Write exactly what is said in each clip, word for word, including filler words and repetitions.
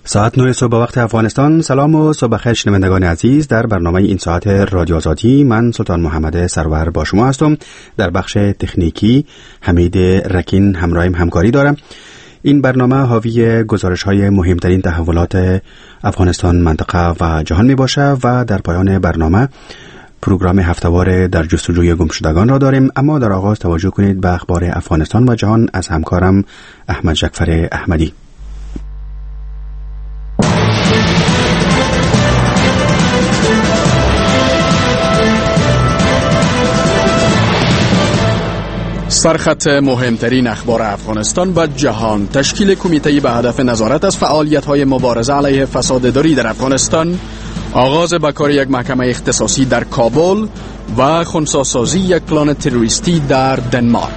ساعت نه صبح وقت افغانستان. سلام و صبح بخیر شنوندگان عزیز. در برنامه این ساعت رادیو آزادی من سلطان محمد سرور با شما هستم. در بخش تکنیکی حمید رکین همراهیم همکاری دارم. این برنامه حاوی گزارش‌های مهمترین تحولات افغانستان، منطقه و جهان می باشه و در پایان برنامه پروگرام هفته‌وار در جستجوی گمشدگان را داریم. اما در آغاز توجه کنید به اخبار افغانستان و جهان از همکارم احمد جعفر احمدی. سرخط مهمترین اخبار افغانستان و جهان: تشکیل کمیته به هدف نظارت از فعالیت‌های مبارزه علیه فساد داری در افغانستان، آغاز به کار یک محکمه اختصاصی در کابل و خنثی‌سازی یک پلان تروریستی در دنمارک.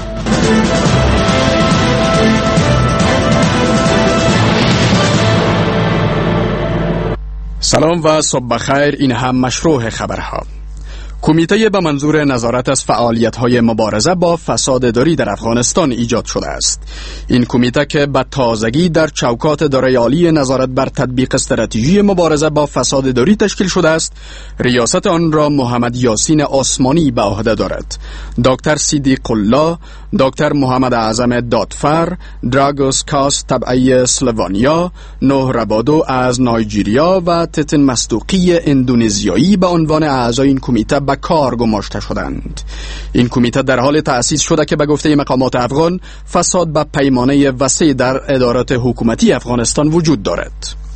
سلام و صبح بخیر. این هم مشروع خبرها. کمیته به منظور نظارت از فعالیت‌های مبارزه با فساد داری در افغانستان ایجاد شده است. این کمیته که به تازگی در چوکات اداره عالی نظارت بر تطبیق استراتژی مبارزه با فساد داری تشکیل شده است، ریاست آن را محمد یاسین عثمانی به عهده دارد. دکتر صدیق الله، دکتر محمد اعظم دادفر، دراگوس کاس تبعی اسلوونیا، نوح ربادو از نایجیریا و تتن مصدوقی اندونزیایی به عنوان اعضای این کمیته به کار گماشته شدند. این کمیته در حال تأسیس شده که به گفته مقامات افغان فساد به پیمانه وسیع در ادارات حکومتی افغانستان وجود دارد.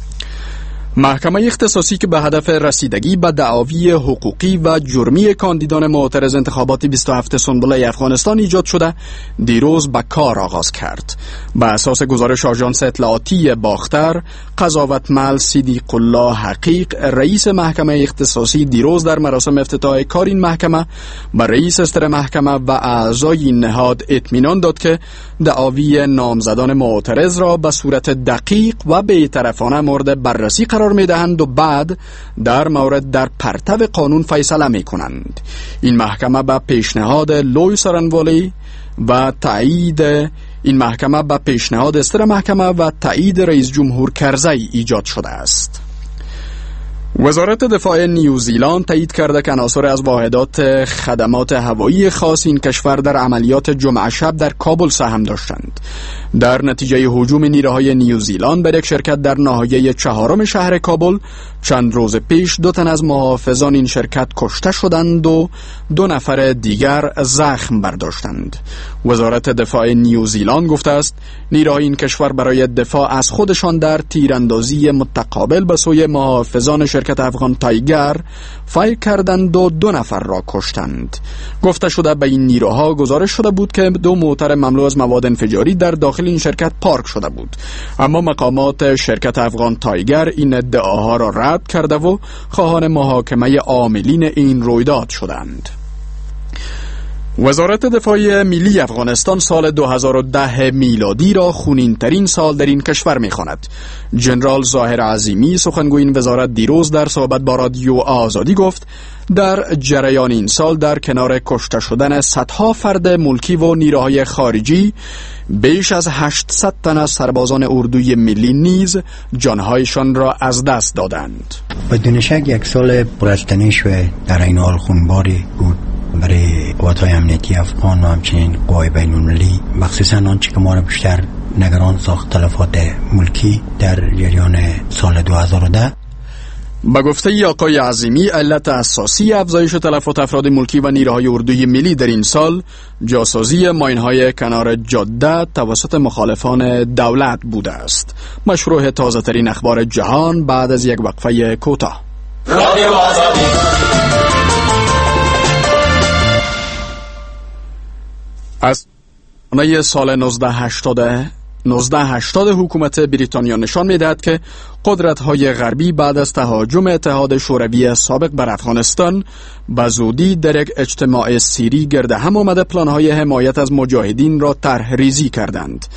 محکمه اختصاصی که به هدف رسیدگی به دعاوی حقوقی و جرمی کاندیدان معترض انتخابات بیست و هفت سنبله افغانستان ایجاد شده دیروز به کار آغاز کرد. به اساس گزارش آژانس اطلاعاتی باختر، قضاوتمل صدیق الله حقیق، رئیس محکمه اختصاصی، دیروز در مراسم افتتاح کار این محکمه به رئیس استر محکمه و اعضای این نهاد اطمینان داد که دعاوی نامزدان معترض را به صورت دقیق و بی‌طرفانه مورد بررسی قرار می دهند و بعد در مورد در پرتو قانون فیصله می کنند. این محکمه به پیشنهاد لوی سارنوالی و تایید این محکمه به پیشنهاد استر محکمه و تایید رئیس جمهور کرزی ایجاد شده است. وزارت دفاع نیوزیلند تایید کرده که عناصر از واحدات خدمات هوایی خاص این کشور در عملیات جمعه شب در کابل سهم داشتند. در نتیجه هجوم نیروهای نیوزیلند بر یک شرکت در ناحیه چهارم شهر کابل چند روز پیش دو تن از محافظان این شرکت کشته شدند و دو نفر دیگر زخم برداشتند. وزارت دفاع نیوزیلند گفته است نیروهای این کشور برای دفاع از خودشان در تیراندازی متقابل به سوی محافظان شرکت افغان تایگر فایر کردند و دو نفر را کشتند. گفته شده به این نیروها گزارش شده بود که دو موتر مملو از مواد انفجاری در داخل این شرکت پارک شده بود، اما مقامات شرکت افغان تایگر این ادعاها را رد کرده و خواهان محاکمه عاملین این رویداد شدند. وزارت دفاع ملی افغانستان سال دو هزار و ده میلادی را خونین ترین سال در این کشور می خواند. جنرال ظاهر عظیمی، سخنگوی این وزارت، دیروز در صحبت با رادیو آزادی گفت در جریان این سال در کنار کشته شدن صدها فرد ملکی و نیروهای خارجی، بیش از هشتصد تن از سربازان اردوی ملی نیز جانهایشان را از دست دادند. بدون شک یک سال پر از تنش و در این حال خونباری بود برای قوات‌های امنیتی افغان و همچنین قوای بین‌المللی، مخصوصاً آنچه که ما را بیشتر نگران ساخت تلفات ملکی در جریان سال دو هزار و ده. با گفته ای آقای عظیمی، علت اساسی افزایش تلفات افراد ملکی و نیروهای اردوی ملی در این سال جاسازی ماین‌های کنار جاده توسط مخالفان دولت بوده است. مشروع تازه ترین اخبار جهان بعد از یک وقفه کوتاه. رادیو آزادی. از نهی سال نوزده هشتاد حکومت بریتانیا نشان می‌دهد که قدرت‌های غربی بعد از تهاجم اتحاد شوروی سابق بر افغانستان به زودی در یک اجتماع سیری گرد هم آمده پلان‌های حمایت از مجاهدین را طرح ریزی کردند.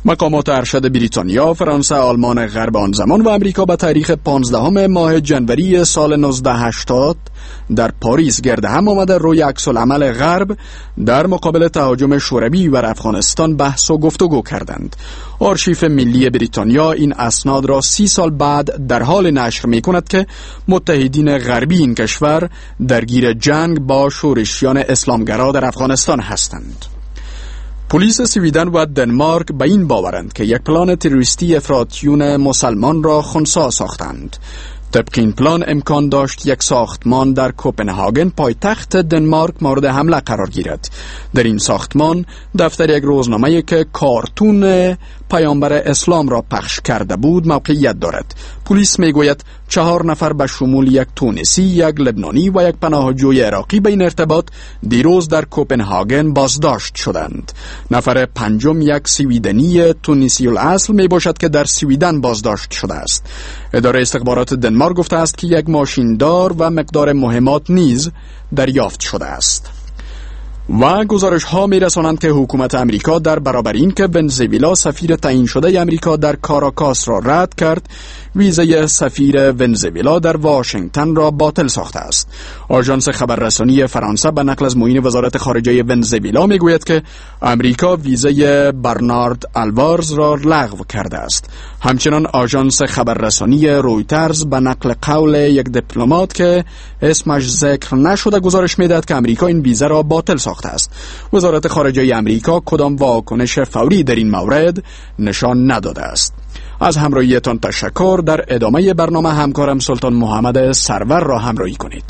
مقامات ارشد بریتانیا، فرانسه، آلمان غرب آن زمان و امریکا به تاریخ پانزدهم ماه جنوری سال نوزده هشتاد در پاریس گرد هم آمده روی عکس العمل غرب در مقابل تهاجم شوروی بر افغانستان بحث و گفتگو کردند. آرشیف ملی بریتانیا این اسناد را سی سال بعد در حال نشر می کند که متحدین غربی این کشور درگیر جنگ با شورشیان اسلامگرا در افغانستان هستند. پلیس سویدن و دنمارک به این باورند که یک پلان تروریستی افراطیون مسلمان را خنثی ساختند. طبق این پلان امکان داشت یک ساختمان در کوپنهاگن پایتخت دنمارک مورد حمله قرار گیرد. در این ساختمان دفتر یک روزنامه‌ای که کارتون پیامبر اسلام را پخش کرده بود موقعیت دارد. پلیس میگوید چهار نفر به شمول یک تونسی، یک لبنانی و یک پناهجوی عراقی به این ارتباط دیروز در کوپنهاگن بازداشت شدند. نفر پنجم یک سویدنی تونسی الاصل می باشد که در سویدن بازداشت شده است. اداره استخبارات دنمارک گفته است که یک ماشیندار و مقدار مهمات نیز دریافت شده است. و گزارش ها می رسانند که حکومت امریکا در برابر این که ونزوئلا سفیر تعیین شده امریکا در کاراکاس را رد کرد، ویزای سفیر ونزوئلا در واشنگتن را باطل ساخته است. آژانس خبررسانی فرانسه به نقل از معین وزارت خارجه ونزوئلا می گوید که امریکا ویزای برنارد آلوارز را لغو کرده است. همچنان آژانس خبررسانی رویترز به نقل قول یک دیپلمات که اسمش ذکر نشده گزارش میدهد که امریکا این ویزا را باطل ساخته است. وزارت خارجه امریکا کدام واکنش فوری در این مورد نشان نداده است. از همراهیتان تشکر. در ادامه برنامه همکارم سلطان محمد سرور را همراهی کنید.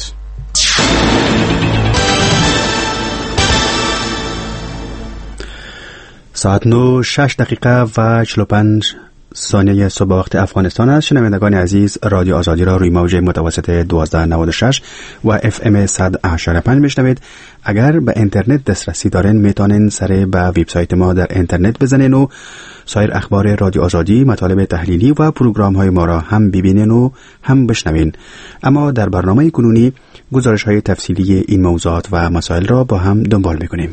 ساعت نو شش دقیقه و چهل و پنج ثانیه صبح وقت افغانستان است. شنوندگان عزیز، رادیو آزادی را روی موج متوسط دوازده نود و شش و اف ام صد و هشتاد و پنج میشنوید. اگر به اینترنت دسترسی دارین میتونین سر به وبسایت ما در اینترنت بزنین و سایر اخبار رادیو آزادی، مطالب تحلیلی و پروگرام های ما را هم ببینین و هم بشنوین. اما در برنامه کنونی گزارش های تفصیلی این موضوعات و مسائل را با هم دنبال میکنیم.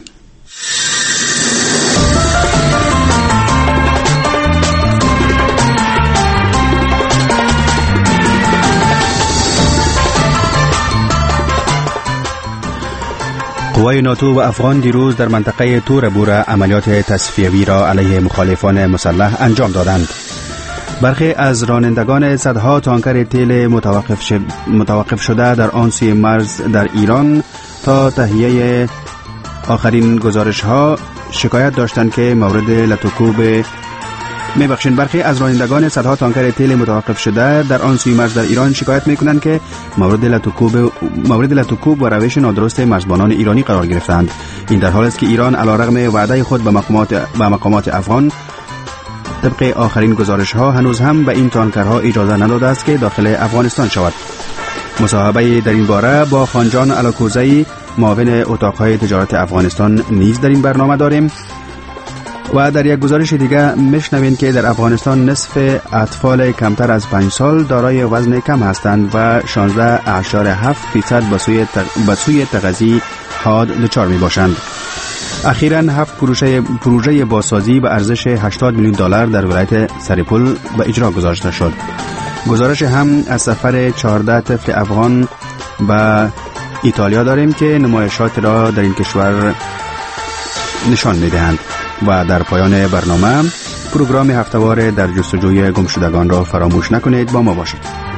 قوای ناتو و افغان دیروز در منطقه تور بوره عملیات تصفیوی را علیه مخالفان مسلح انجام دادند. برخی از رانندگان صدها تانکر تیل متوقف, شد متوقف شده در آن سوی مرز در ایران تا تهیه آخرین گزارش ها شکایت داشتند که مورد لطوکوب میبخشین برخی از رانندگان صدها تانکر تیل متوقف شده در آن سوی مرز در ایران شکایت میکنند که مورد لطوکوب مورد لطوکوب و روش نادرست مرزبانان ایرانی قرار گرفتند. این در حالی است که ایران علیرغم وعده خود به مقامات به مقامات افغان طبق آخرین گزارش ها هنوز هم به این تانکرها اجازه نداده است که داخل افغانستان شود. مصاحبه در این باره با خانجان علاکوزی، معاون اتاقهای تجارت افغانستان نیز در این برنامه داریم. و در یک گزارش دیگه میشنوین که در افغانستان نصف اطفال کمتر از پنج سال دارای وزن کم هستند و شانزده اشار هفت فیصد به سوی به سوی تغذیه حاد دچار می باشند. اخیراً هفت پروژه پروژه بازسازی به ارزش هشتاد میلیون دلار در ولایت سرپل به اجرا گذاشته شد. گزارش هم از سفر چهارده طفل افغان به ایتالیا داریم که نمایشات را در این کشور نشان میدهند. و در پایان برنامه پروگرام هفتهوار در جستجوی گمشدگان را فراموش نکنید. با ما باشید.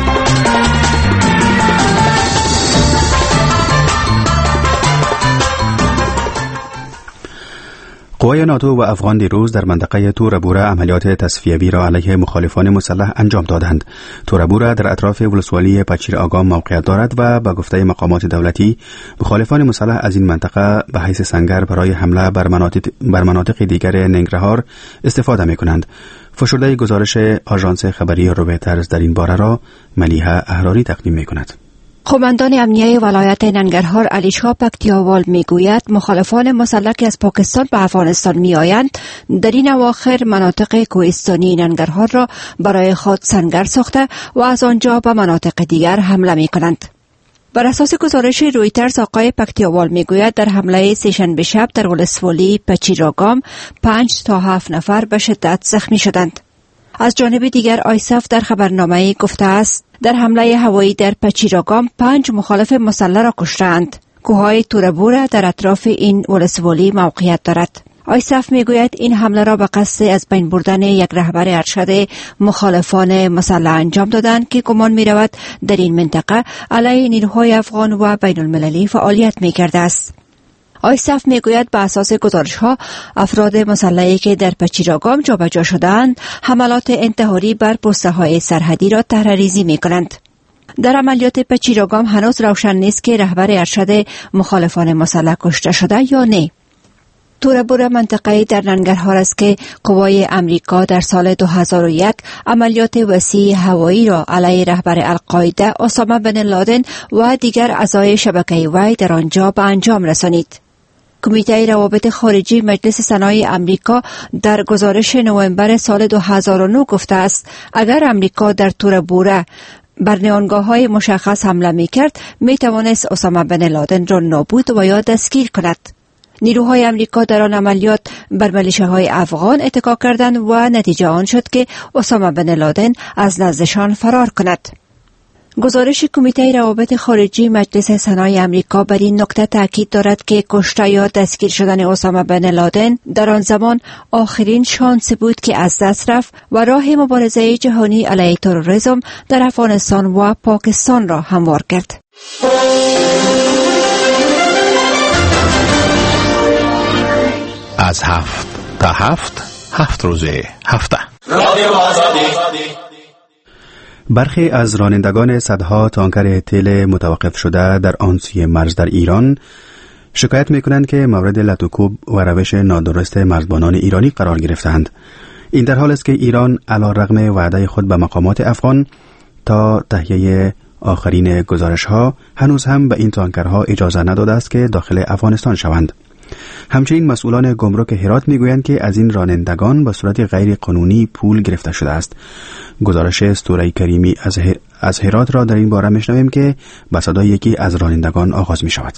قوای ناتو و افغان دیروز در منطقه تور بوره عملیات تصفیوی را علیه مخالفان مسلح انجام دادند. تور بوره در اطراف ولسوالی پچیر آگام موقعیت دارد و به گفته مقامات دولتی مخالفان مسلح از این منطقه به حیث سنگر برای حمله بر مناطق, بر مناطق دیگر ننگرهار استفاده می کنند. فشرده گزارش آژانس خبری رویترز در این باره را ملیحه احراری تقدیم می کند. قماندان امنیه ولایت ننگرهار علی شاه پکتیاوال میگوید مخالفان مسلح که از پاکستان به افغانستان میآیند در این اواخر مناطق کوهستانی ننگرهار را برای خود سنگر ساخته و از آنجا به مناطق دیگر حمله میکنند. بر اساس گزارش رویترز آقای پکتیاوال میگوید در حمله سه‌شنبه شب در ولسوالی پچیراگام پنج تا هفت نفر به شدت زخمی شدند. از جانب دیگر آیسف در خبرنامه گفته است در حمله هوایی در پچیراگام پنج مخالف مسلح را کشتند. کوههای توربوره در اطراف این ولسوالی موقعیت دارد. آیسف میگوید این حمله را به قصد از بین بردن یک رهبر ارشد مخالفان مسلح انجام دادند که گمان می‌رود در این منطقه علیه نیروهای افغان و بین المللی فعالیت می‌کرده است. آیسف میگوید به اساس گزارش‌ها افراد مسلحی که در پچیراگام جابجا شدند حملات انتحاری بر پست‌های سرحدی را طرح‌ریزی می‌کنند. در عملیات پچیراگام هنوز روشن نیست که رهبر ارشد مخالفان مسلح کشته شده یا نه. توربوره منطقه‌ای در ننگرهار است که قوای امریکا در سال دو هزار و یک عملیات وسیع هوایی را علیه رهبر القاعده اسامه بن لادن و دیگر اعضای شبکه وی در آنجا به انجام رسانید. کمیته روابط خارجی مجلس سنای امریکا در گزارش نوامبر سال دو هزار و نه گفته است اگر امریکا در توربوره بر نیانگاه‌های مشخص حمله می‌کرد می‌توانست اسامه بن لادن را نابود و یا دستگیر کند. نیروهای امریکا در آن عملیات بر میلیشیاهای افغان اتکا کردند و نتیجه آن شد که اسامه بن لادن از نزدشان فرار کند. گزارش کمیته روابط خارجی مجلس سنای امریکا بر این نکته تاکید دارد که کشته یا دستگیر شدن اسامه بن لادن در آن زمان آخرین شانس بود که از دست رفت و راه مبارزه جهانی علیه تروریسم در افغانستان و پاکستان را هموار کرد. از هفت تا هفت هفت روزه هفته برخی از رانندگان صدها تانکر تیل متوقف شده در آن سوی مرز در ایران شکایت می‌کنند که مورد لطوکوب و روش نادرست مرزبانان ایرانی قرار گرفتند. این در حال است که ایران علیرغم وعده خود به مقامات افغان تا تهیه آخرین گزارش‌ها هنوز هم به این تانکرها اجازه نداده است که داخل افغانستان شوند. همچنین مسئولان گمرک هرات میگویند که از این رانندگان به صورت غیر قانونی پول گرفته شده است. گزارش اسطوره کریمی از, هر... از هرات را در این باره میشنویم که به صدای یکی از رانندگان آغاز می شود.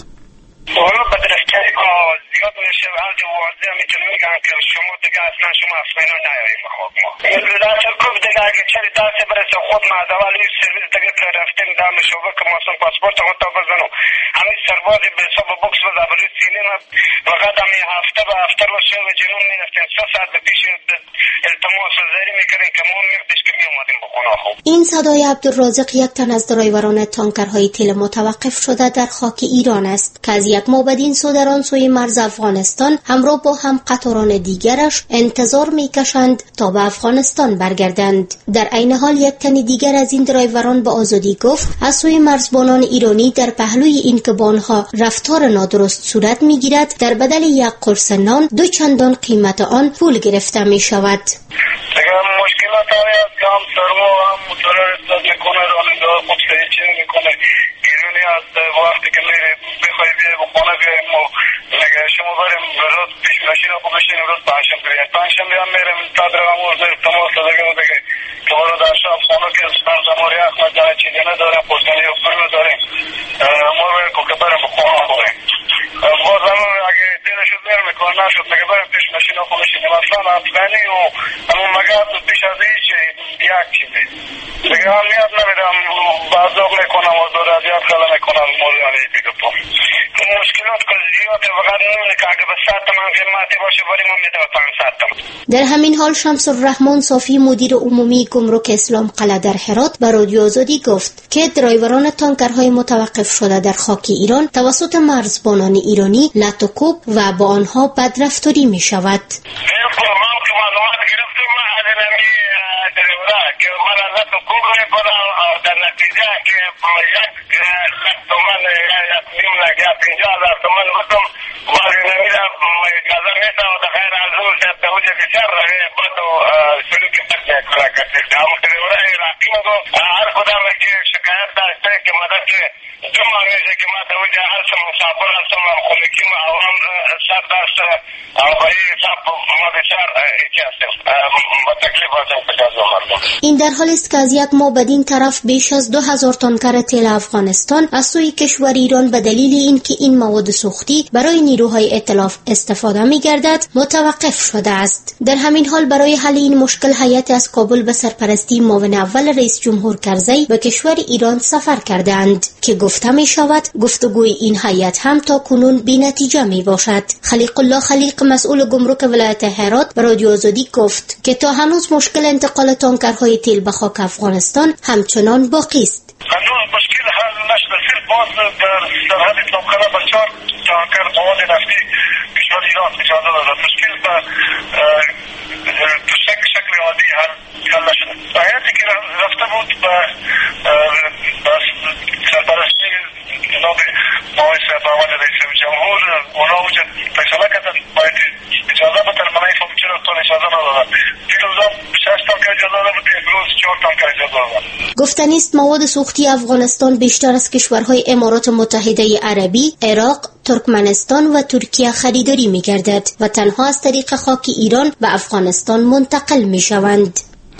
زیاد میشه و هر واضح میتونم میگم که شما دیگه اصلا شما اصلا نیاییم بخواب ما در ترکوب دیگه اگه چلی دسته برسه خود معدوال این سرویس دیگه که رفتیم دام شوبه که ماسون پاسپورت هم تا بزنو همین سربازی به حساب بوکس و زبری سینیم فقط همین هفته به هفته رو شو و جنون میرفتیم سه ساعت به پیش التماس و زری میکردیم که ما میردش که میومدیم بخونه خوب. این صدای عبدالرازق یک تن از درایوران تانکرهای تیل متوقف شده در خاک ایران است که از یک ماه بدین سو در آن سوی مرز افغانستان همراه با هم قطاران دیگرش انتظار میکشند تا به افغانستان برگردند. در عین حال یک تن دیگر از این درایوران به آزادی گفت از سوی مرزبانان ایرانی در پهلوی این که با آنها رفتار نادرست صورت میگیرد در بدل یک قرص نان دو چندان قیمت آن پول گرفته می شود. مشکلات هایی است که هم سرما هم مترر استاد میکنه راننده خود سهیچین میکنه گیرونی است وقتی که میره بخوای بیای به خانه بیاییم و نگه شما بریم روز پیش ماشین رو بشین روز پنجشنبه بیاید پنجشنبه هم میرم تا درم و زیر تماس دیگه و دیگه که برو در شب خانه که سپر زماری احمد جانه چیزی ندارم پرسنی و فرم داریم ما باید که بریم به خانه خوریم باز هم اگه دیره شد میرم میکنه نشد نگه بریم پیش ماشین رو بشینیم اصلا افغانی و همون مگرد و پیش از ایچ یک چیزی دیگه هم نیاد نمیدم بازداغ میکنم و دور از یاد خلا میکنم مولیانی دیگه پا مشکلات که زیاده وقت نمونه که اگه به ساعت من قیمتی باشه بریم هم میده به پنج ساعت. در همین حال شمس الرحمن صافی مدیر عمومی گمرک اسلام قلعه در هرات به رادیو آزادی گفت که درایوران تانکرهای متوقف شده در خاک ایران توسط مرزبانان ایرانی لطوکوب و با آنها بدرفتاری می شود. که من از لطوکوب میکنم در نتیجه که یک لک تومن نیم لک یا پینجا هزار تومن بودم باری نمیدم اجازه میتم و دخیر از اون شد دوجه بسیار روی بد و سلوکی بد میکنه کسی همون تریوره عراقی مگو هر کدام که شکایت داشته که مدد که جمع میشه که ما دوجه هستم مسافر هستم خونکی ما عوام سر داشته او بایی سب ما بسیار ایچی هستم با تکلیف هستم کجا زمان مردم. این در حالی است که از یک ماه بدین طرف بیش از دو هزار تانکر تیل افغانستان از سوی کشور ایران به دلیل اینکه این مواد سوختی برای نیروهای ائتلاف استفاده می‌گردد متوقف شده است. در همین حال برای حل این مشکل هیئت از کابل به سرپرستی معاون اول رئیس جمهور کرزی به کشور ایران سفر کردند که گفته می شود گفتگوی این هیئت هم تا کنون بی‌نتیجه می باشد. خلیق الله خلیق مسئول گمرک ولایت هرات به رادیو آزادی گفت که تا هنوز مشکل انتقال تانکرهای تیل به خاک افغانستان همچنان باقی است. هنوز مشکل حل نشده. فیل باز در سرحد اسلامخانه با چهار تانکر مواد نفتی کشور ایران اجازه داده. مشکل به شکل شکل عادی حل حل نشده. هیئتی که رفته بود به سرپرستی جناب معاون اول رئیس جمهور، اونا وجه فیصله کردن باید اجازه بتن. من این فهم چرا تان اجازه ندادن. دیروزا شش تانکر اجازه داده بود، امروز چهار تانکر اجازه دادن. گفتنی است مواد سوختی افغانستان بیشتر از کشورهای امارات متحده عربی، عراق، ترکمنستان و ترکیه خریداری می‌گردد و تنها از طریق خاک ایران به افغانستان منتقل می‌شوند.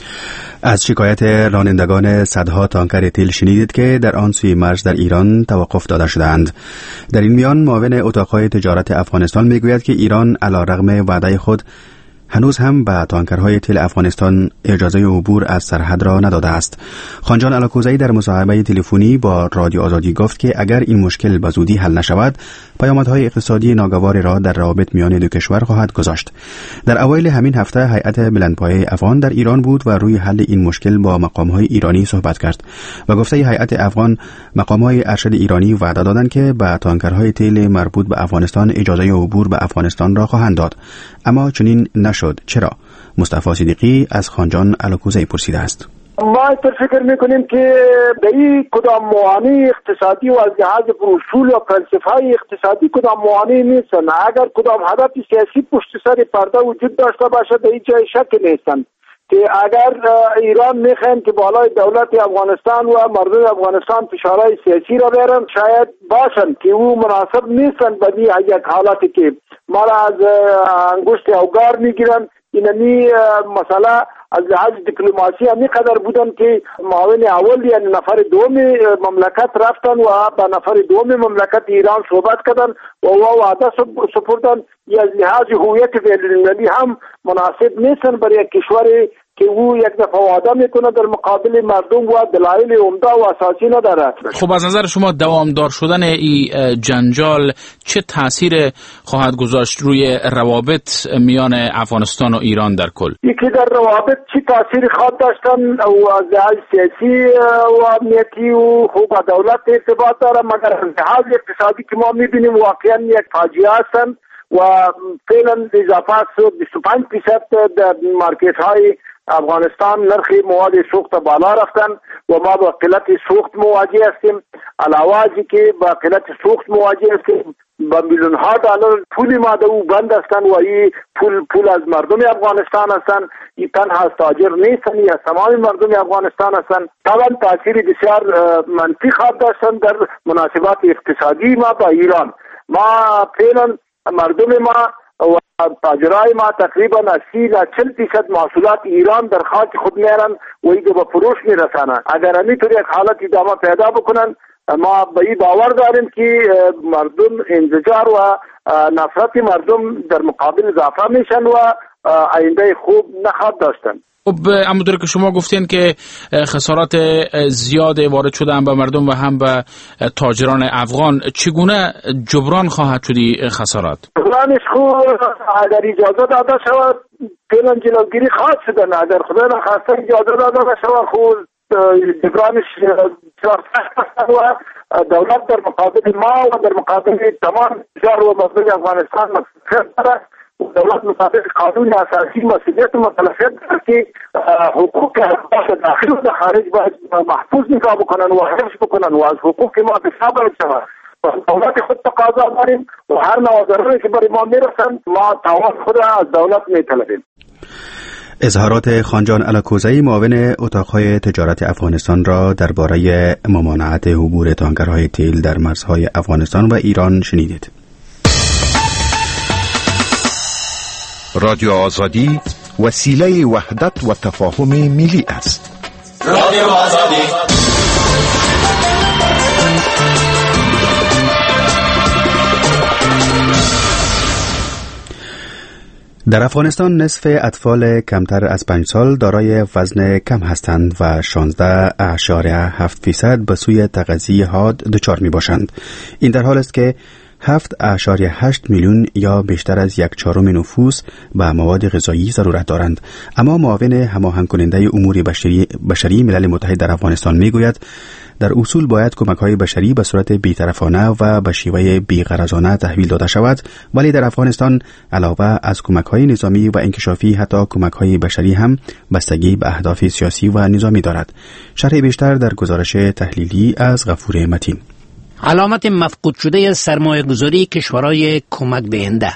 از شکایت رانندگان صدها تانکر تیل شنیدید که در آن سوی مرز در ایران توقف داده شدند. در این میان معاون اتاقهای تجارت افغانستان میگوید که ایران علیرغم وعده خود هنوز هم به تانکرهای تیل افغانستان اجازه عبور از سرحد را نداده است. خانجان الاکوزی در مصاحبه تلفنی با رادیو آزادی گفت که اگر این مشکل به زودی حل نشود، پیامدهای اقتصادی ناگواری را در روابط میان دو کشور خواهد گذاشت. در اوایل همین هفته هیئت بلندپایه افغان در ایران بود و روی حل این مشکل با مقامهای ایرانی صحبت کرد و گفته هیئت افغان مقامهای ارشد ایرانی وعده دادند که به تانکرهای تیل مربوط به افغانستان اجازه عبور به افغانستان را خواهند داد، اما چنین نشد. چرا؟ مصطفی صدیقی از خانجان الاکوزی پرسیده است. ما فکر میکنیم که در این کدام موانع اقتصادی و از لحاظ اصول و فلسفه اقتصادی کدام موانع نیستن. اگر کدام هدف سیاسی پشت سر پرده وجود داشته باشد در این جای شک نیستن که اگر ایران میخواین که بالای دولت افغانستان و مردم افغانستان فشارهای سیاسی را بیارن، شاید باشن که او مناسب نیستن به یک حالتی که ما را از انگشت اوگار میگیرن. اینمی مسئله از لحاظ دیپلماسی همی قدر بودن که معاون اول یعنی نفر دوم مملکت رفتن و با نفر دوم مملکت ایران صحبت کردن و او وعده سپردن. یا از لحاظ هویت بین‌المللی هم مناسب نیستن برای یک کشوری که او یک دفعه وعده میکنه در مقابل مردم و دلایل عمده و اساسی نداره. خب از نظر شما دوامدار شدن این جنجال چه تاثیر خواهد گذاشت روی روابط میان افغانستان و ایران در کل؟ یکی در روابط چه تاثیر خواهد داشتن و از لحاظ سیاسی و امنیتی و خوب دولت ارتباط داره، مگر از لحاظ اقتصادی که ما میبینیم واقعا یک فاجعه هستن و فعلا اضافه بیست و پنج درصد در مارکت های افغانستان نرخ مواد سوخت بالا رفتن و ما با قلت سوخت مواجه هستیم. علاوه ازی که با قلت سوخت مواجه هستیم، با میلیون ها دلار پول ماده او بند هستن و این پول پول از مردم افغانستان هستن. این تنها از تاجر نیستن، یا تمام مردم افغانستان هستن. طبعا تاثیر بسیار منفی خواهد داشتن در مناسبات اقتصادی ما با ایران. ما فعلا مردم ما و تاجرای ما تقریبا سی تا چهل درصد محصولات ایران در خاک خود میارن و ایگه به فروش میرسانن. اگر همینطور یک حالت ادامه پیدا بکنن، ما به این باور داریم که مردم انزجار و نفرت مردم در مقابل اضافه میشن و آینده خوب نخواهد داشتن. خب همونطور که شما گفتین که خسارات زیاد وارد شده هم به مردم و هم به تاجران افغان، چگونه جبران خواهد شدی خسارات؟ جبرانش خوب اگر اجازه داده شود فعلا جلوگیری خواهد شدن. اگر خدا نخواسته اجازه داده شود خوب جبرانش سخت و دولت در مقابل ما و در مقابل تمام تجار و مردم افغانستان مسئولیت دارد. دولت مطابق قانون اساسی مسئولیت متلفظ دارد که حقوق داخل و خارج باید محفوظ نگاه بکنن و حفظ بکنن و از حقوق ما دفاع باید شود. دولت خود تقاضا داریم و هر نوع ضرری که برای ما میرسن ما تعاون خود از دولت میطلبیم. اظهارات خانجان الاکوزی معاون اتاقهای تجارت افغانستان را درباره ممانعت عبور تانکرهای تیل در مرزهای افغانستان و ایران شنیدید. رادیو آزادی وسیله وحدت و تفاهم ملی است. رادیو آزادی. در افغانستان نصف اطفال کمتر از پنج سال دارای وزن کم هستند و شانزده اعشاریه هفت فیصد به سوی تغذیه حاد دچار می باشند. این در حال است که هفت اعشاریه هشت میلیون یا بیشتر از یک چهارم نفوس به مواد غذایی ضرورت دارند. اما معاون هماهنگ کننده امور بشری, بشری ملل متحد در افغانستان می گوید در اصول باید کمک‌های بشری به صورت بی‌طرفانه و به شیوه بی‌غرضانه تحویل داده شود، ولی در افغانستان علاوه از کمک‌های نظامی و انکشافی حتی کمک‌های بشری هم بستگی به اهداف سیاسی و نظامی دارد. شرح بیشتر در گزارش تحلیلی از غفور متین. علامت مفقود شده سرمایه گذاری کشورهای کمک دهنده.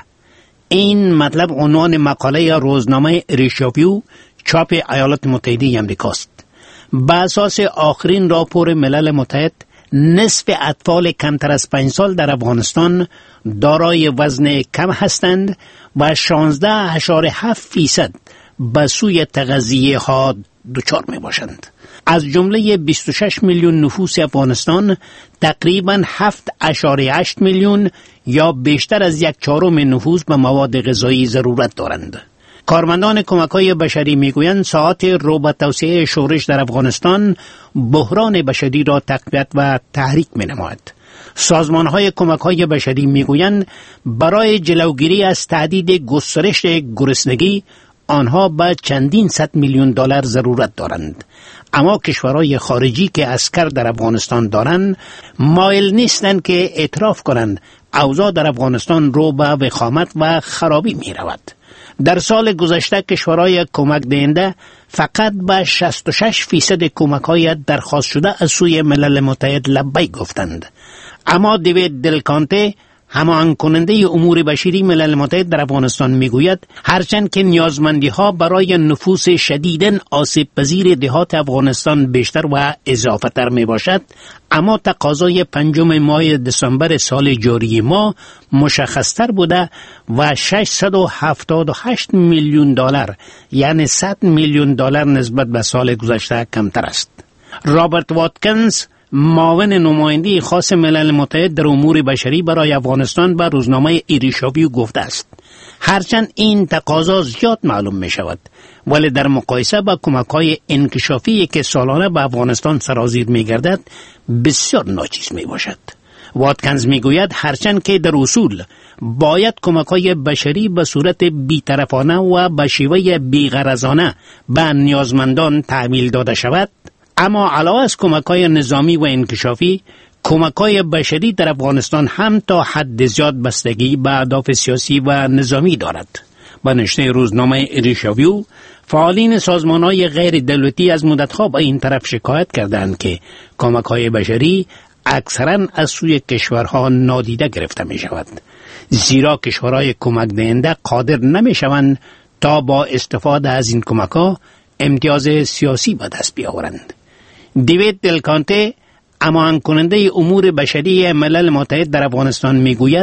این مطلب عنوان مقاله روزنامه ریشاویو چاپ ایالات متحده آمریکاست. به اساس آخرین راپور ملل متحد، نصف اطفال کمتر از پنج سال در افغانستان دارای وزن کم هستند و شانزده اعشاریه هفت فیصد به سوی تغذیه ها دچار می باشند. از جمله بیست و شش میلیون نفوس افغانستان تقریباً هفت اعشاریه هشت میلیون یا بیشتر از یک چهارم نفوس به مواد غذایی ضرورت دارند. کارمندان کمک‌های بشری میگویند ساعات رو به توسعه شورش در افغانستان بحران بشری را تقویت و تحریک می‌نماید. سازمان‌های کمک‌های بشری میگویند برای جلوگیری از تهدید گسترش گرسنگی آنها به چندین صد میلیون دلار ضرورت دارند. اما کشورهای خارجی که عسکر در افغانستان دارند مایل نیستند که اعتراف کنند اوضاع در افغانستان رو به وخامت و خرابی می‌رود. در سال گذشته کشورهای کمک دهنده فقط به شصت و شش فیصد کمک‌های درخواست شده از سوی ملل متحد لبیک گفتند. اما دیوید دلکانته هماهنگ کننده امور بشری ملل متحد در افغانستان میگوید هرچند که نیازمندی‌ها برای نفوس شدیداً آسیب پذیر دهات افغانستان بیشتر و اضافه‌تر میباشد، اما تقاضای پنجم ماه دسامبر سال جاری ما مشخص‌تر بوده و ششصد و هفتاد و هشت میلیون دلار یعنی صد میلیون دلار نسبت به سال گذشته کمتر است. رابرت واتکنز معاون نماینده خاص ملل متحد در امور بشری برای افغانستان به روزنامه ایریشاویو گفته است هرچند این تقاضا زیاد معلوم می شود ولی در مقایسه با کمک‌های انکشافی که سالانه به افغانستان سرازیر می گردد بسیار ناچیز می باشد. واتکنز می گوید هرچند که در اصول باید کمک‌های بشری به صورت بی‌طرفانه و به شیوه بی‌غرضانه به نیازمندان تحویل داده شود، اما علاوه از کمک‌های نظامی و انکشافی، کمک‌های بشری در افغانستان هم تا حد زیاد بستگی به اهداف سیاسی و نظامی دارد. با نشریه روزنامه ریشاویو، فعالین سازمان‌های غیر دولتی از مدت‌ها به این طرف شکایت کردند که کمک‌های بشری اکثراً از سوی کشورها نادیده گرفته می‌شود، زیرا کشورهای کمک دهنده قادر نمی‌شوند تا با استفاده از این کمک‌ها امتیاز سیاسی به دست بیاورند. دیوید دلکانته هماهنگ کننده امور بشری ملل متحد در افغانستان میگوید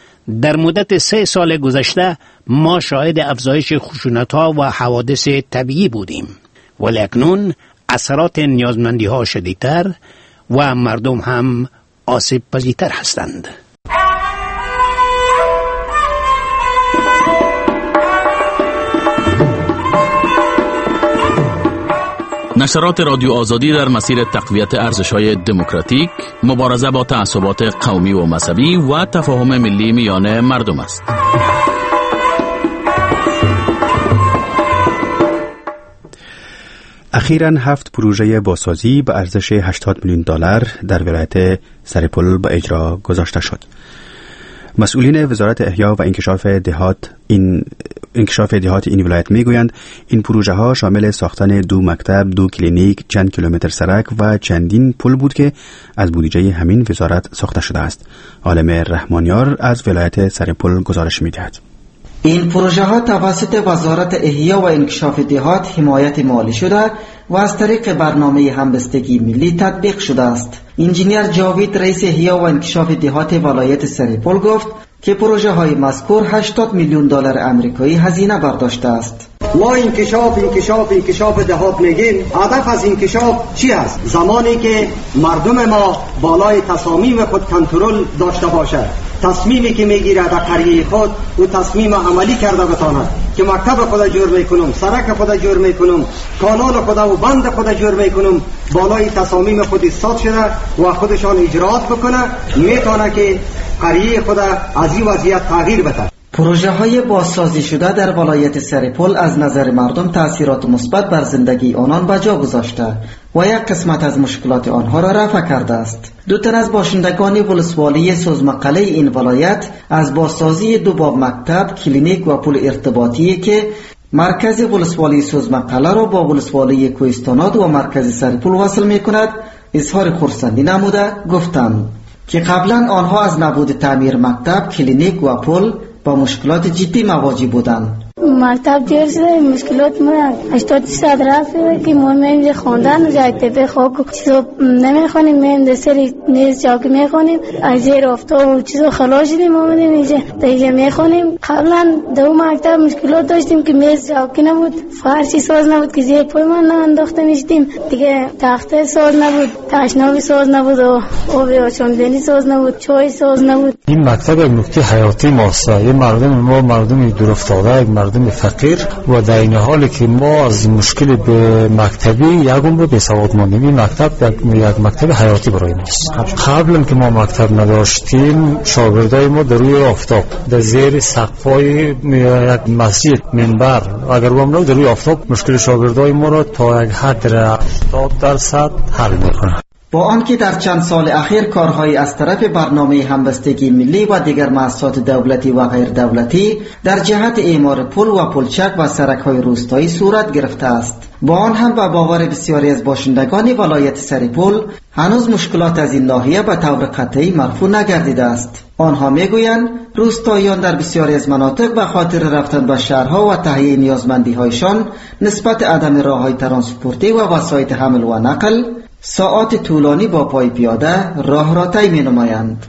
در مدت سه سال گذشته ما شاهد افزایش خشونت‌ها و حوادث طبیعی بودیم، ولی اکنون اثرات نیازمندی‌ها شدیدتر و مردم هم آسیب پذیرتر هستند. نشرات رادیو آزادی در مسیر تقویت ارزش‌های دموکراتیک، مبارزه با تعصبات قومی و مذهبی و تفاهم ملی میان مردم است. اخیراً هفت پروژه بازسازی به ارزش هشتاد میلیون دلار در ولایت سرپل به اجرا گذاشته شد. مسئولین وزارت احیا و انکشاف دهات این انکشاف دهات این ولایت میگویند این پروژه ها شامل ساختن دو مکتب، دو کلینیک، چند کیلومتر سرک و چندین پل بود که از بودجه همین وزارت ساخته شده است. عالم رحمانیار از ولایت سرپل گزارش میدهد. این پروژه ها توسط وزارت احیا و انکشاف دهات حمایت مالی شده و از طریق برنامه همبستگی ملی تطبیق شده است. انجینیر جاوید رئیس احیا و انکشاف دهات ولایت سرپل گفت که پروژه های مذکور هشتاد میلیون دلار آمریکایی هزینه برداشته است. ما انکشاف انکشاف انکشاف دهات میگیم، هدف از انکشاف چی است؟ زمانی که مردم ما بالای تصامیم خود کنترل داشته باشد، تصمیمی که میگیره در قریه خود او تصمیم عملی کرده بتاند که مکتب خود جور میکنم، سرک خود جور میکنم، کانال خود و بند خود جور میکنم، بالای تصامیم خود ایستاد شده و خودشان اجرات بکنه، میتونه که قریه خود از این وضعیت تغییر بده. پروژه های بازسازی شده در ولایت سرپل از نظر مردم تأثیرات مثبت بر زندگی آنان به جا گذاشته و یک قسمت از مشکلات آنها را رفع کرده است. دو تن از باشندگان ولسوالی سوزمقله این ولایت از بازسازی دو باب مکتب، کلینیک و پل ارتباطی که مرکز ولسوالی سوزمقله را با ولسوالی کوهستانات و مرکز سرپل وصل می کند اظهار خرسندی نموده گفتند که قبلا آنها از نبود تعمیر مکتب، کلینیک و پل با مشکلات جدی مواجه بودند. مکتب جور شده، مشکلات ما هشتاد صد رفته که ما میمیم خواندن جای تپه خواب چیزو نمیخونیم، میمیم در سری نیز چاکی میخونیم، از زیر افتاد و چیزو خلاص شدیم آمدیم اینجا دیگه میخونیم. قبلا دو مکتب مشکلات داشتیم که میز چاکی نبود، فرشی ساز نبود که زیر پای ما انداخته میشتیم، دیگه تخته ساز نبود، تشنابی ساز نبود و آبی آشامیدنی ساز نبود، چای ساز نبود. این مکتب یک نکته حیاتی ماست. این مردم ما مردم دور افتاده، مردم فقیر و در این حالی که ما از مشکل به مکتبی یک عمر بی سواد ماندیم. این مکتب یک مکتب حیاتی برای ماست. قبلا که ما مکتب نداشتیم شاگردای ما در روی آفتاب در زیر سقفای یک مسجد منبر اگر بمونم در روی آفتاب مشکل شاگردای ما را تا یک حد هفتاد درصد حل میکنه. با آنکه در چند سال اخیر کارهای از طرف برنامه همبستگی ملی و دیگر مؤسسات دولتی و غیر دولتی در جهت اعمار پل و پلچک و سرک‌های روستایی صورت گرفته است، با آن هم به باور بسیاری از باشندگان ولایت سرپل هنوز مشکلات از این ناحیه به طور قطعی مرفوع نگردیده است. آنها میگویند روستاییان در بسیاری از مناطق به خاطر رفتن به شهرها و تهیه نیازمندی‌هایشان نسبت عدم راه‌های ترانسپورتی و وسایل حمل و نقل ساعات طولانی با پای پیاده راه را طی می‌نمایند.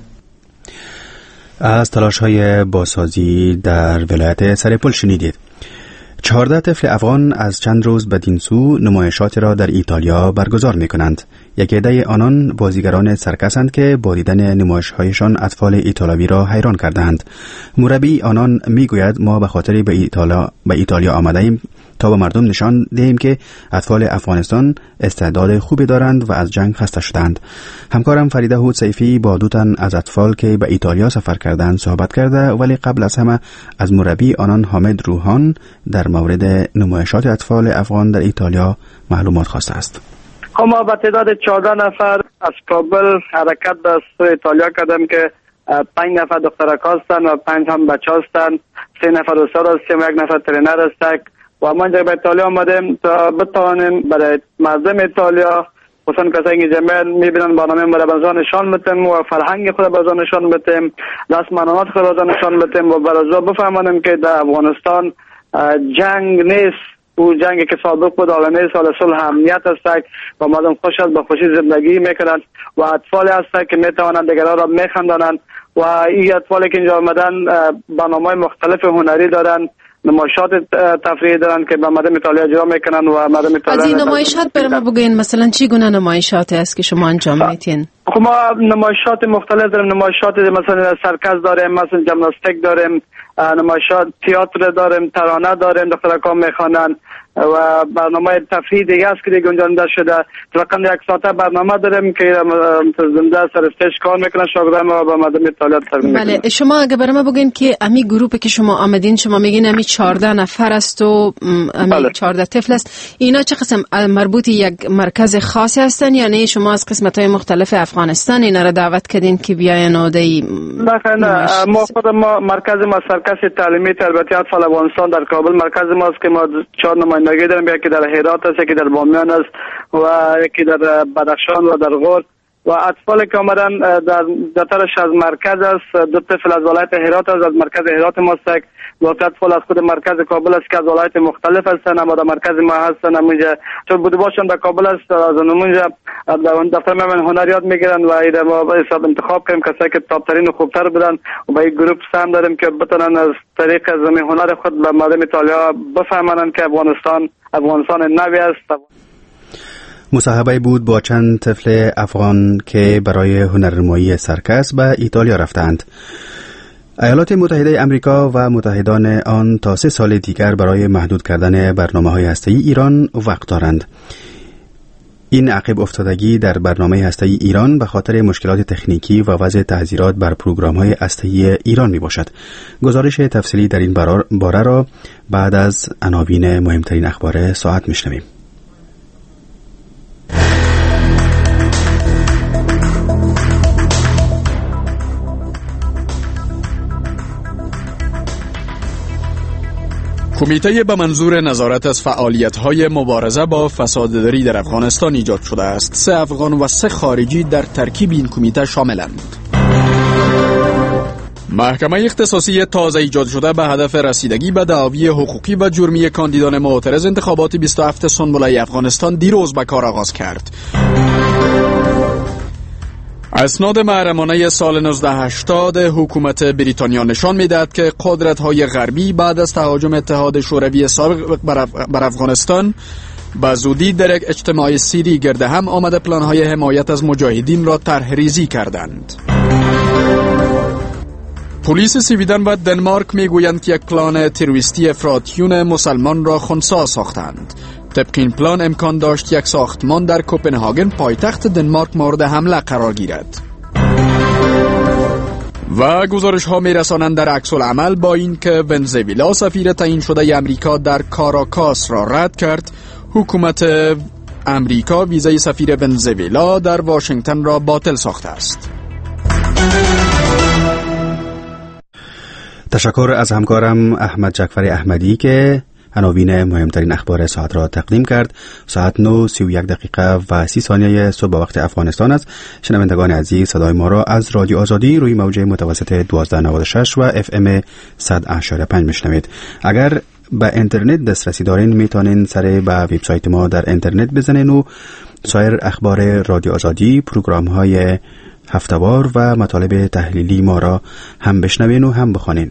از تلاش‌های بازسازی در ولایت سرپل شنیدید. چهارده طفل افغان از چند روز بدین سو نمایشات را در ایتالیا برگزار می کنند. یک عده آنان بازیگران سرکسند که با دیدن نمایش‌هایشان اطفال ایتالوی را حیران کردند. مربی آنان می گوید ما به خاطر به ایتالیا به ایتالیا آمده‌ایم تا به مردم نشان دهیم که اطفال افغانستان استعداد خوبی دارند و از جنگ خسته شدند. همکارم فریده هود سیفی با دو تن از اطفال که به ایتالیا سفر کردند صحبت کرده، ولی قبل از همه از مربی آنان حامد روحان در مورد نمایشات اطفال افغان در ایتالیا معلومات خواسته است. ما با تعداد چهارده نفر از کابل حرکت به سوی ایتالیا کردیم که پنج نفر دخترک هستند و پنج هم بچه هستند، سه نفر استاد هستیم و یک نفر ترینر است و ما اینجا به ایتالیا آمدیم تا بتوانیم برای مردم ایتالیا خصوصا کسایی که جمعه میبینن برنامه ما را بازان نشان بدیم و فرهنگ خود بازان نشان بدیم، رسم منامات خود بازان نشان بدیم و برای بفهمانیم که در افغانستان جنگ نیست، او جنگی که سابق بود عالمه سال صلح امنیت است و مردم خوش است با خوشی زندگی میکنند و اطفال هست که میتوانند دیگران را میخندانند و این اطفالی که اینجا آمدن برنامه‌های مختلف هنری دارند، نمایشات تفریحی دارن که به مردم ایتالیا اجرا میکنن و مردم ایتالیا از این نمایشات برای ما بگوین مثلا چی گونه نمایشاتی است که شما انجام میدین؟ خب ما نمایشات مختلف داریم، نمایشات مثلا سرکس داریم، مثلا ژیمناستیک داریم، نمایشات تئاتر داریم، ترانه داریم، دخترکان میخوانن و برنامه تفریحی دیگه است که دیگه گنجانده شده. تقریبا یک ساعته برنامه داریم که زنده سر استیج کار میکنن شاگردان ما با مردم ایتالیا تقدیم میکنن. بله، شما اگه برای ما بگین که امی گروپی که شما آمدین، شما میگین امی چهارده نفر است و امی بله. چهارده طفل است، اینا چه قسم مربوط یک مرکز خاصی هستن یا نه شما از قسمت‌های مختلف افغانستان اینا را دعوت کردین که بیاین و دی نه ما خود ما مرکز ما سرکس تعلیمی تربیتی اطفال افغانستان در کابل مرکز ما است که ما چهار نمایندگی داریم، یکی در هرات است، یکی در بامیان است و یکی در بدخشان و در غور و اطفال که آمدن در دفترش از مرکز است، دو طفل از ولایت هرات است، از مرکز هرات ماست، دو اطفال از خود مرکز کابل است که از ولایت مختلف هستند، اما در مرکز ما هستند. همینجا چون بوده باشند در کابل است، از اونجا در دفتر من هنریات میگیرن و ایده ما حساب انتخاب کنیم کسایی که تاپترین و خوبتر بدن و با یک گروپ سهم داریم که بتونن از طریق زمین هنر خود به مردم ایتالیا بفهمانند که افغانستان افغانستان نوی است. مصاحبه بود با چند طفل افغان که برای هنرنمایی سرکس به ایتالیا رفتند. ایالات متحده امریکا و متحدان آن تا سه سال دیگر برای محدود کردن برنامه‌های هسته‌ای ایران وقت دارند. این عقب افتادگی در برنامه هسته‌ای ایران به خاطر مشکلات تکنیکی و وضع تحذیرات بر پروگرام‌های هسته‌ای ایران میباشد. گزارش تفصیلی در این باره را بعد از عناوین مهمترین اخبار ساعت میشنویم. کمیته به منظور نظارت از فعالیت‌های مبارزه با فسادداری در افغانستان ایجاد شده است. سه افغان و سه خارجی در ترکیب این کمیته شاملند. محکمه اختصاصی تازه ایجاد شده به هدف رسیدگی به دعاوی حقوقی و جرمی کاندیدان معترض انتخابات بیست و هفتم سنبله افغانستان دیروز به کار آغاز کرد. اسناد محرمانه سال نوزده هشتاد حکومت بریتانیا نشان می‌دهد که قدرت‌های غربی بعد از تهاجم اتحاد شوروی سابق بر افغانستان به زودی در یک اجتماع سیری گرد هم آمده پلان‌های حمایت از مجاهدین را طرح‌ریزی کردند. پلیس سویدن و دنمارک میگویند که یک پلان تروریستی افراطیون مسلمان را خنثی ساختند. طبق این پلان امکان داشت یک ساختمان در کوپنهاگن پایتخت دنمارک مورد حمله قرار گیرد. و گزارش ها می رسانند در عکس العمل با این که ونزوئلا سفیر تعیین شده امریکا در کاراکاس را رد کرد، حکومت امریکا ویزای سفیر ونزوئلا در واشنگتن را باطل ساخته است. تشکر از همکارم احمد جعفری احمدی که عناوین مهمترین اخبار ساعت را تقدیم کرد. ساعت نه سی و یک دقیقه و سی ثانیه صبح وقت افغانستان است. شنوندگان عزیز، صدای ما را از رادیو آزادی روی موج متوسط دوازده نود و شش و اف ام صد اشاره پنج میشنوید. اگر به اینترنت دسترسی دارین میتونین سر به وبسایت ما در اینترنت بزنین و سایر اخبار رادیو آزادی، پروگرام های هفته‌وار و مطالب تحلیلی ما را هم بشنوین و هم بخوانین.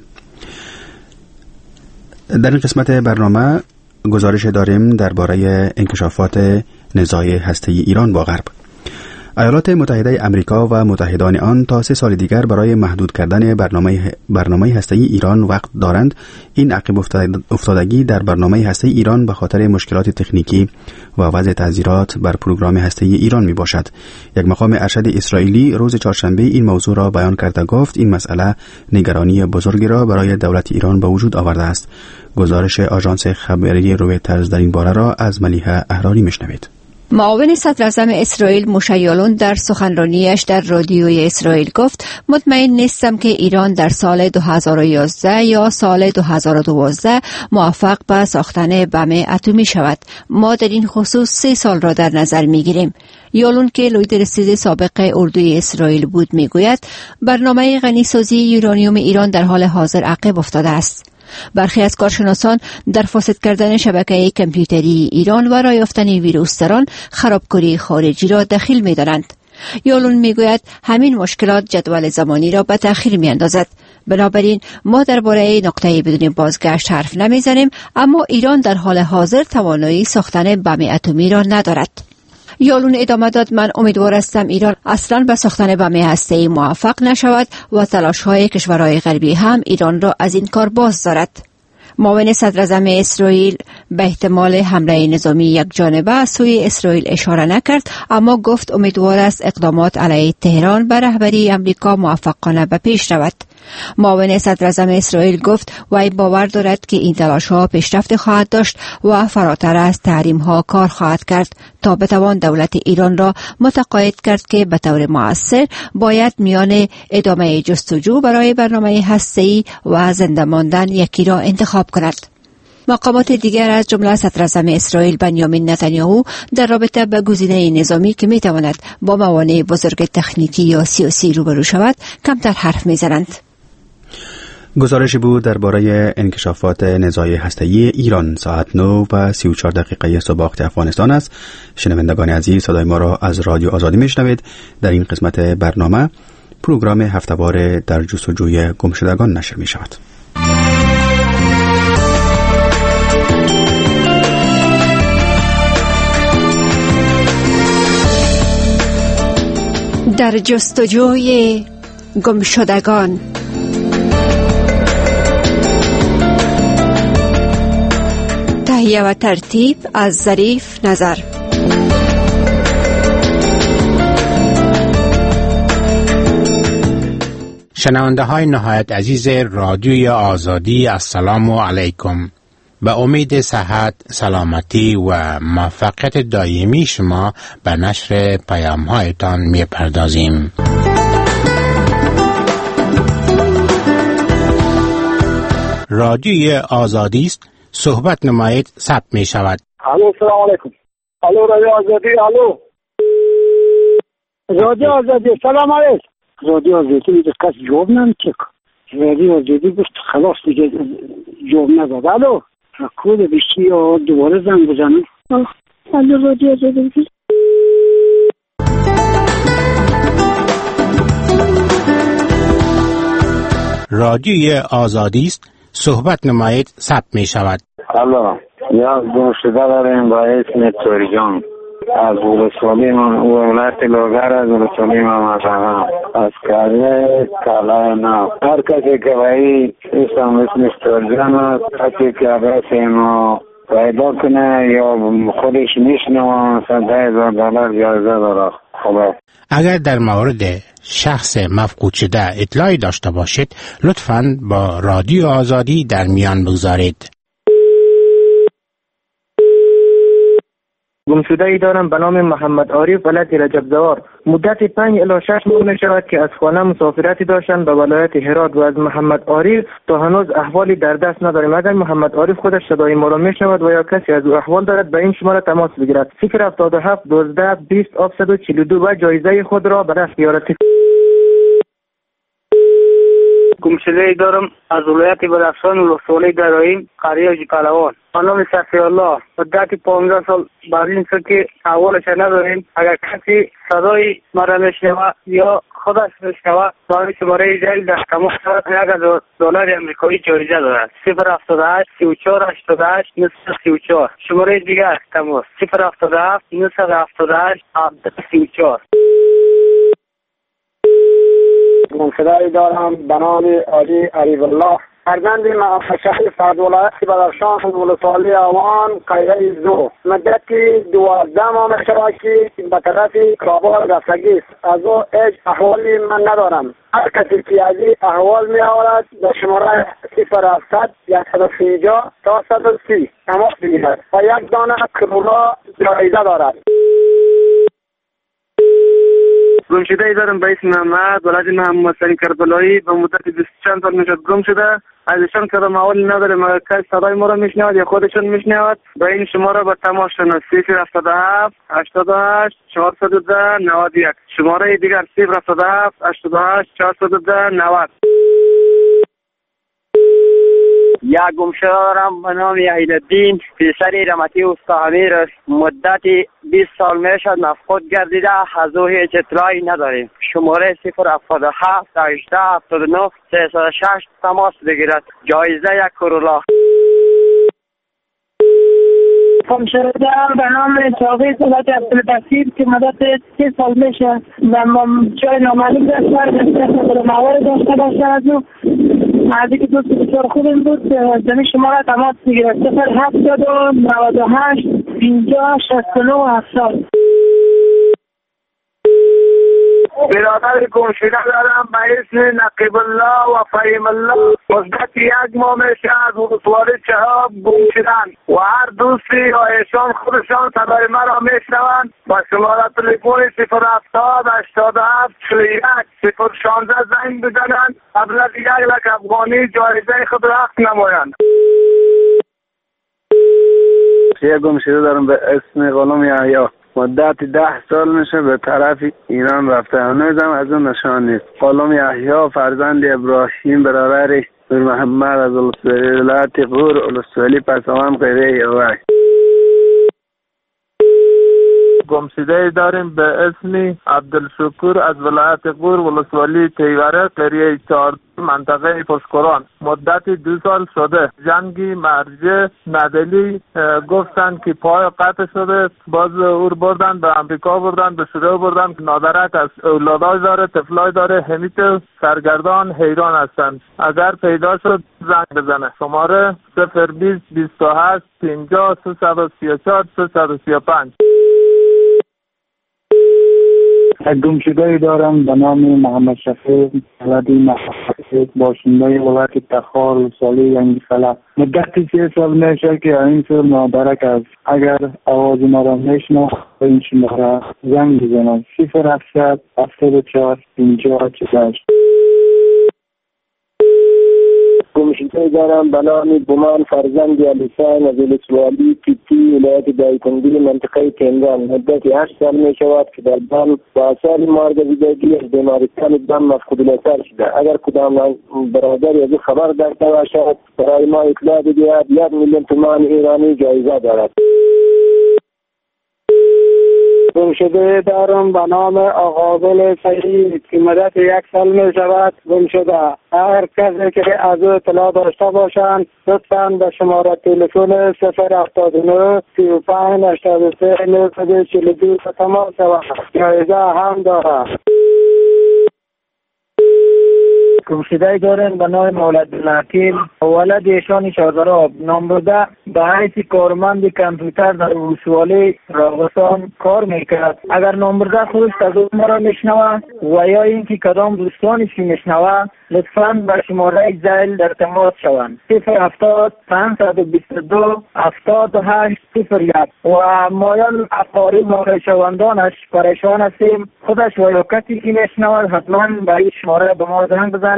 در این قسمت برنامه گزارش داریم درباره انکشافات نزاع هسته‌ای ایران با غرب. ایالات متحده امریکا و متحدان آن تا سه سال دیگر برای محدود کردن برنامه برنامه هسته‌ای ایران وقت دارند. این عقب افتادگی در برنامه هسته‌ای ایران به خاطر مشکلات تکنیکی و وضع تحذیرات بر پروگرام هسته‌ای ایران می باشد. یک مقام ارشد اسرائیلی روز چهارشنبه این موضوع را بیان کرده گفت این مسئله نگرانی بزرگی را برای دولت ایران به وجود آورده است. گزارش آژانس خبری رویترز در این باره را از ملیحه احراری میشنوید. معاون صدر اعظم اسرائیل موشه یالون در سخنرانیش در رادیوی اسرائیل گفت مطمئن نیستم که ایران در سال دو هزار و یازده یا سال دو هزار و دوازده موفق به ساختن بم اتمی شود. ما در این خصوص سه سال را در نظر می گیریم. یالون که لوید رسید سابق اردوی اسرائیل بود می گوید برنامه غنیسازی یورانیوم ایران در حال حاضر عقب افتاده است. برخی از کارشناسان در فاسد کردن شبکه کامپیوتری ایران و راه یافتن ویروس در آن خرابکاری خارجی را دخیل می‌دانند. یالون میگوید همین مشکلات جدول زمانی را به تأخیر می‌اندازد. بنابراین ما درباره نقطه بدون بازگشت حرف نمی‌زنیم، اما ایران در حال حاضر توانایی ساختن بم اتمی را ندارد. یالون ادامه داد من امیدوار هستم ایران اصلاً به ساختن بم هسته‌ای موفق نشود و تلاش‌های کشورهای غربی هم ایران را از این کار باز دارد. معاون صدر اعظم اسرائیل به احتمال حمله نظامی یک جانبه از سوی اسرائیل اشاره نکرد، اما گفت امیدوار است اقدامات علیه تهران به رهبری امریکا موفقانه به پیش رود. معاون صدر اعظم اسرائیل گفت وی باور دارد که این تلاش‌ها پیشرفت خواهد داشت و فراتر از تحریم‌ها کار خواهد کرد تا بتوان دولت ایران را متقاعد کرد که به طور مؤثر باید میان ادامه جستجو برای برنامه هسته‌ای و زنده ماندن یکی را انتخاب کند. مقامات دیگر از جمله صدراعظم اسرائیل بنیامین نتانیاهو در رابطه با گزینه نظامی که میتواند با موانع بزرگ تکنیکی یا سیاسی روبرو شود کمتر حرف میزنند. گزارشی بود درباره انکشافات نزاع هسته‌ای ایران ساعت نه و سی و چهار دقیقه صبح وقت افغانستان است. شنوندگان عزیز، صدای ما را از رادیو آزادی میشنوید. در این قسمت برنامه پروگرام هفته‌وار در جستجوی گمشدگان نشر می شود. در جستجوی گمشدگان. تهیه و ترتیب از ظریف نظر. شنونده های نهایت عزیز رادیوی آزادی، السلام علیکم. به امید صحت، سلامتی و موفقیت دائمی شما به نشر پیام هایتان می پردازیم. رادیوی آزادی است، صحبت نمایید، ثبت می شود. الو، سلام علیکم. الو، رادیو آزادی. الو، رادیو آزادی. سلام علیکم. رادیو آزادی دیگه کس جواب نمیده. رادیو آزادی گفت خلاص دیگه جواب نداد. الو، کد بیشتی یا دوباره زنگ بزنم. الو، رادیو آزادی. رادیوی آزادی است، صحبت نمایید، ثبت می شود. الو، یا گمشده داریم با اسم توریجان از ولسوالی من ولایت لوگر از ولسوالی من مثلا از کاره کالای ناف. هر کسی که باید اسم اسم توریجان است، کسی که عبرس اینو پیدا کنه یا خودش میشنوه مثلا ده هزار دلار جایزه داره. خوبه. اگر در مورد شخص مفقود شده اطلاعی داشته باشید لطفاً با رادیو آزادی در میان بگذارید. گمشده ای دارم به نام محمد عارف ولد رجب زوار. مدت پنج الی شش ماه می شود که از خانه مسافرتی داشتند به ولایت هرات و از محمد عارف تا هنوز احوالی در دست نداریم. اگر محمد عارف خودش صدای ما را می شود و یا کسی از او احوال دارد به این شماره تماس بگیرد. صفر هفتاد و هفت دوازده بیست هفتصد و چهل و دو و جایزه خود را به دست بیارد. گمشده ای دارم از ولایت بدخشان ولسوالی درایم قریه جکالوان. به نام صفی الله. مدت پانزده سال بعد این سال که احوالش نداریم. اگر کسی صدای مرا میشنوه یا خودش میشنوه با شماره جل در تماس شود یک دلار امریکایی جایزه دارد. صفر هفتاد و هشت سی و چهار هشتاد و هشت نصف سی و چهار. شماره دیگر تماس صفر هفتاد و هفت نصف هفتاد و هشت هفتصد و سی و چهار. گمشده دارم به نام علی عریب الله. فرزند شهر فرد ولایت بدخشان ولسوالی آوان قریه زو. مدت دوازده ماه می شود که به طرف کابل رفتگی است. از او هیچ احوالی من ندارم. هر کسی که از این احوال می آورد به شماره صفر هفتصد صد و پنجاه تا صد و سی تماس بگیرد و یک دانه کرولا جایزه دارد. گمشده ای دارم به اسم محمد ولد محمد سری کربلایی. به مدت بیست چند سال میشد گم شده. ازشان کدام احوالی نداره مگر کسی صدای ما را میشنود یا خودشون میشنود به این شماره به تماس شنود. صفر هفتاد و هفت هشتاد و هشت چهارصد و ده نود و یک. شماره دیگر صفر هفتاد و هفت هشتاد و هشت چهارصد و ده نود. یک گمشده دارم به نام عیدالدین پسر رحمتی استا امیر است. مدت بیست سال می شد مفقود گردیده. از او هیچ اطلاعی نداریم. شماره صفر هفتاد و هفت هجده هفتاد و نه سیصد و شش تماس بگیرد. جایزه یک کرولا. گمشده دارم به نام جاوید ولد عبدالبصیر که مدت سی سال میشه و جای نامعلوم داشت در موارد داشته باشه. از او از اینکه دوست بسیار خوبیم بود زمین شما را تماس میگیرد. صفر هفتاد و نود و هشت پنجاه شصت و نه و هفتاد. برادر گمشده دارم به اسم نقیب الله و فهیم الله. مدت یک ماه میشه از ولسوالی چهاب گم شدن و هر دوستی یا ایشان خودشان صدای مرا میشنوند با شماره تلفن صفر هفتاد هشتاد و هفت چهل و یک صفر شانزده زنگ بزنند قبل از یک لک افغانی جایزه خود را نمایند. یه گم شده دارم به اسم غلام یحیی. مدت ده سال میشه به طرف ایران رفته، هنوزم از اون نشان نیست. غلام یحیی فرزند ابراهیم برادر نور محمد از ولایت غور ولسوالی پسوان غیره اوک. گمشده داریم به اسم عبدالشکور از ولایت غور ولسوالی تیوره قریه چهار منطقه پشکران. مدت دو سال شده جنگی مرجع ندلی گفتن که پای قطع شده، باز اور بردن به امریکا بردن به سوریه بردن. نادرک از اولادای داره، طفلای داره، همیت سرگردان حیران هستن. اگر پیدا شد زنگ بزنه. شماره صفر بیست بیست و هشت پنجاه سیصد و سی و چهار سیصد و سی و پنج. گمشده دارم به نام محمد شفیع ولدی محمد، باشنده ولایت تخار ولسوالی ینگی‌خلع. مدت سه سال میشه که این سر نادرک است. اگر آواز ما را میشنو به این شماره زنگ بزنم. صفر هفتصد هفتاد و چهار پنجاه چهل. گمشده دارم به نام بومان فرزند علیسان از ولسوالی پیتی ولایت دایکنگی منطقه تنگان. مدت هشت سال می شود که در دم با اثر مرگ زیدگی از بیمارستان دم مفقود البصر شده. اگر کدام برادر از خبر داشته باشد برای ما اطلاع بدهد. یک میلیون تومان ایرانی جایزه دارد. گمشده دارم به نام آقابل سعید که مدت یک سال می شود گم شده. هر کسی که از اطلاع داشته باشند لطفاً به شماره تلفن صفر هفتاد و نه سی و پنج هشتاد و سه نهصد و چهل و دو تماس شود. جایزه هم دارد. گمشده دارن به نام مولد الحکیم ولد ایشان شادراب نام برده به حیث کارمند کامپیوتر در ولسوالی راغستان کار میکرد. اگر نام برده خودش از اون ما را میشنوه و یا اینکه کدام دوستانش میشنوه لطفاً به شماره زیل در تماس شوند. صفر هفتاد پانصد و بیست و دو هفتاد و هشت صفر یک. و مایل اقارب و خویشاوندانش پریشان هستیم. خودش و یا کسی که میشنوه حتما به این شماره به ما زنگ بزنه.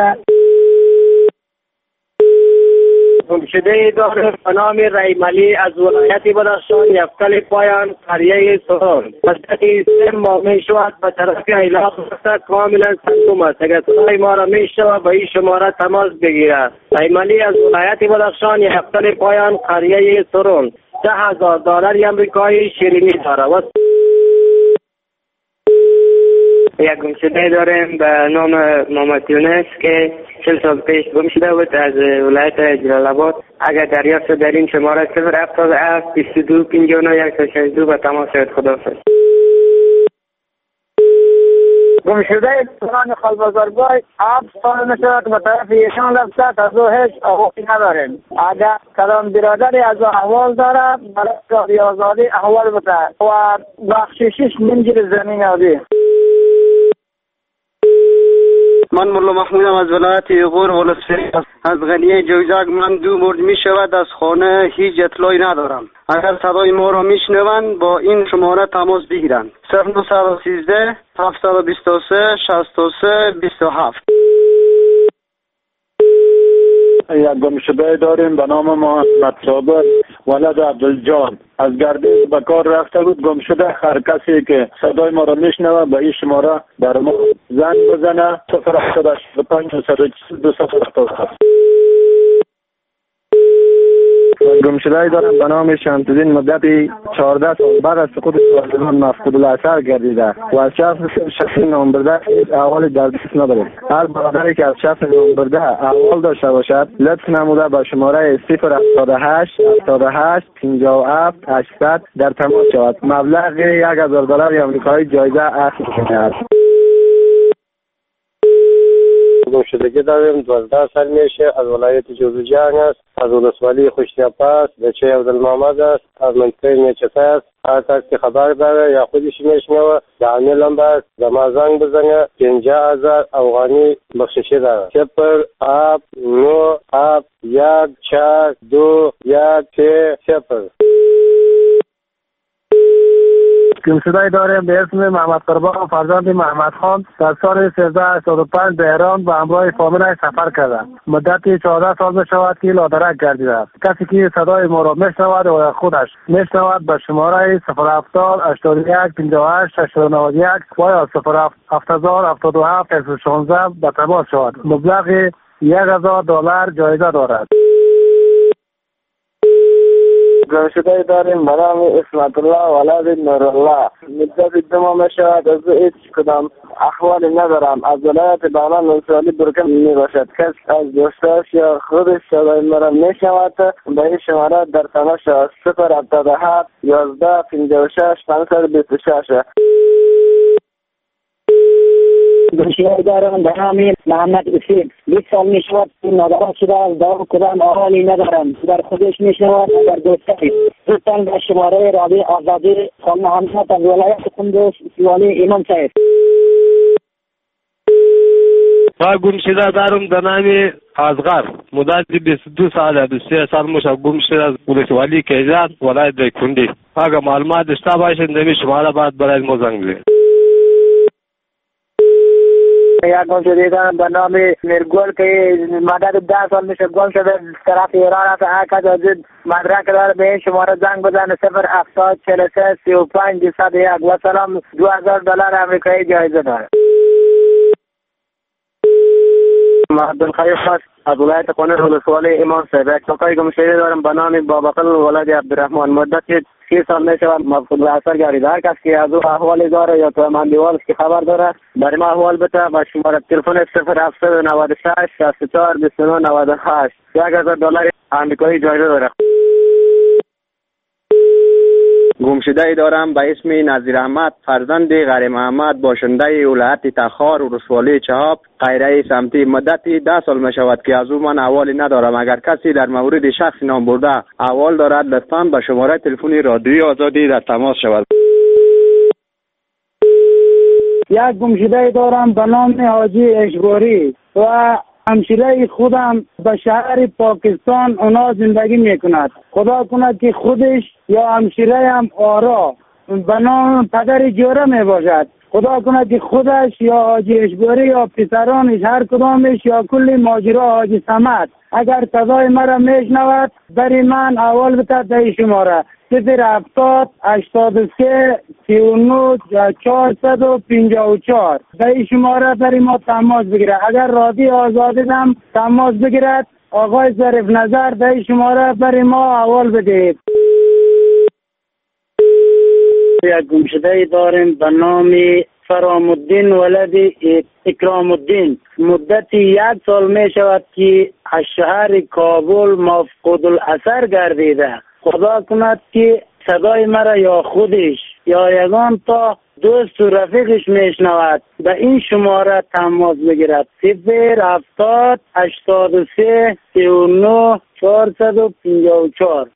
گمشده دارم به نام ریمالی از ولایت بدخشان یفتل پایان قریه سرون. مدت سه ماه می شود به طرف ایلاق رفته کاملا سنگم است. اگر صدای ما را می شود به این شماره تماس بگیرد. ریمالی از ولایت بدخشان یفتل پایان قریه سرون. سه هزار دلار امریکایی شیرینی دارد. یک گمشده داریم به نام محمد یونس که چل سال پیش گم شده بود از ولایت جلال آباد. اگر دریافت در این شماره صفر هفتاد و هفت بیست و دو پنجاه و نه صد و شصت و دو به تماس شد. خداحافظ. گمشده دوران خالبازارگاه هفت سال میشود به طرف ایشان رفته از او هیچ آقایی نداریم. اگر کدام برادری از احوال داره برای رادیو آزادی احوال بده و بخششش منجل زمین آدی. من مولا محمودم از ولایت غور ولسوالی از غنیه جوزک. من دو مورد می شود از خانه هیچ اطلاعی ندارم. اگر صدای ما را میشنوند با این شماره تماس بگیرند. صفر نهصد و سیزده هفتصد و بیست و سه شصت و سه بیست و هفت. یک گمشده داریم به نام محمد صابر ولد عبدالجان از گردش به کار رفته بود. گمشده هر کسی که صدای ما را میشنوه به این شماره در ما زنگ بزنه. صفر هفتاد و هشت پنج صد و چهل دو صد و هفتاد و هفت. گمشده دارم به نام شمس‌الدین مدت چهارده سال بعد از سقوط سازمان مفقود الاثر گردیده و از شخص شخصی نام برده احوال در دست نداریم. هر برادری که از شخص نام برده احوال داشته باشد لطف نموده با شماره صفر هفتاد و هشت هفتاد و هشت پنجاه و هفت هشتصد در تماس شود. مبلغ یک هزار دلار آمریکایی جایزه اخذ می‌کند. گمشدگی داریم دوازده سال میشه از ولایت جوزجان است. از ولسوالی خوشتیپاس بچه عبدالمحمد است. از منطقه نیچه است. هر کس که خبر داره یا خودش میشنوه دعمی لمبه است به ما زنگ بزنه. پنجاه هزار افغانی بخششی داره. صفر هفت نه هفت یک چهار دو یک سه صفر. گمشده داریم به اسم محمد قربان فرزند محمد خان در سال سیزده هشتاد و پنج به ایران به همراه فامیلش سفر کرده. مدتی چهارده سال می شود که لادرک گردیده است. کسی که صدای ما را میشنود و خودش میشنود به شماره صفر هفتاد هشتاد و یک پنجاه و هشت هشتاد و نه و یک و یا صفر هفت هزار هفتاد و هفت صفر شانزده به تماس شود. مبلغ یک هزار دلار جایزه دارد. گمشده داریم به نام اسمت الله ولد نورالله. مدت دو ماه می شود از هیچ کدام احوالی ندارم. از ولایت بغلان منصالی برکم می باشد. کس از دوستاش یا خودش صدای مرا می شود به این شماره در تماس شود. صفر هفتاد و هفت یازده پنجاه و شش پانصد و بیست و شش. گمشده دارم به نام محمد اسید. بیست سال می شود نادرست شده از دار کدام احوالی ندارم. در خودش می شود در دوستایی دوستان به شماره رادیو آزادی خان محمد از ولایت قندوز سیوانی امام صاحب. ما گمشده دارم به نام ازغر. مدت بیست و دو سال بیست و سه سال مشا گمشده از ولسوالی کیزان ولایت کندی. اگر معلومات داشته باشید نمی شماره بعد برای ما زنگ بزنید. یک گمشده دارم به نام میرگل که مدت ده سال میشه گم شده طرف ایران است. هر کس مدرک داره به این شماره زنگ بزنه صفر هفتاد چهل و سه سی و پنج صد و یک و سلام. دو هزار دلار امریکایی جایزه داره. عبدالخیف است از ولایت قونر ولسوالی امام صاحب. یک چوکای گمشده دارم به نام بابقل ولد عبدالرحمن. مدت سی سال می شود مفقود اثر گردیده. هر کس که از او احوالی داره یا تو مندیوال که خبر داره برای ما احوال بده با شماره تلفن صفر هفتصد و نود و شش شصت و چهار بیست و نه نود و هشت. یک هزار دلار امریکایی جایزه داره. گمشده دارم به اسم نظیر احمد فرزند غری محمد باشنده ولایت تخار و رسوالی چهاب قیره سمتی. مدتی ده سال می شود که از او من احوالی ندارم. اگر کسی در مورد شخص نام برده احوال دارد لطفاً به شماره تلفنی رادیوی آزادی در تماس شود. یک گمشده دارم به نام حاجی اشباری و همشیره خودم به شهر پاکستان اونا زندگی میکند. خدا کند که خودش یا همشیره هم آرا به نام پدر جوره می باشد. خدا کند که خودش یا حاجی اشباری یا پسرانش هر کدامش یا کلی ماجرا حاجی سمت اگر صدای مرا میشنود بری من اول بتا در شماره صفر هفتاد هشتاد و سه سی و نه چهارصد و پنجاه و چهار در این شماره بری ما تماس بگیرد. اگر رادیو آزادی هم تماس بگیرد آقای ظریف نظر در این شماره بری ما اول بدهید. یک گمشده داریم به نام فرام الدین ولد اکرام الدین. مدتی یک سال می شود که از شهر کابل مفقود الاثر گردیده. خدا کند که صدای مرا یا خودش یا یگان تا دوست و رفیقش میشنود به این شماره تماس بگیرد صفر هفتاد هشتاد و سه سی و نه چهارصد و پنجاه و چهار.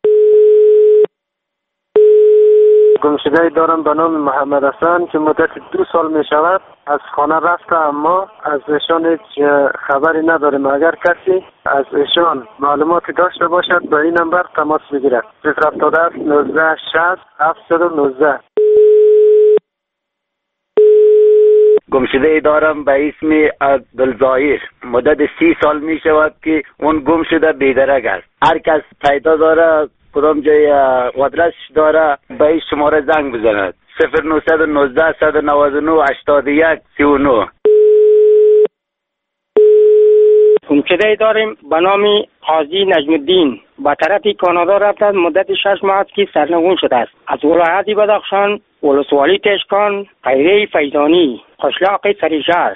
گمشده دارم به نام محمد حسن که مدت دو سال می شود از خانه رفته اما از ایشان هیچ خبری نداریم. اگر کسی از ایشان معلوماتی داشته باشد به این نمبر تماس بگیرد صفر هفتاد و هفت نوزده شصت هفتصد و نوزده. گمشده دارم به اسم عبدالظاهر. مدت سی سال می شود که اون گم شده بیدرک است. هر کس پیدا داره کدام جای آدرس داره به این شماره زنگ بزند صفر نهصد و نوزده صد و نود و نه هشتاد و یک سی و نه. گمشده داریم به نام قاضی نجم الدین. به طرف کانادا رفته مدت شش ماه است که سرنگون شده است. از ولایت بدخشان ولسوالی تشکان قیره فیضانی قشلاق سریشهر.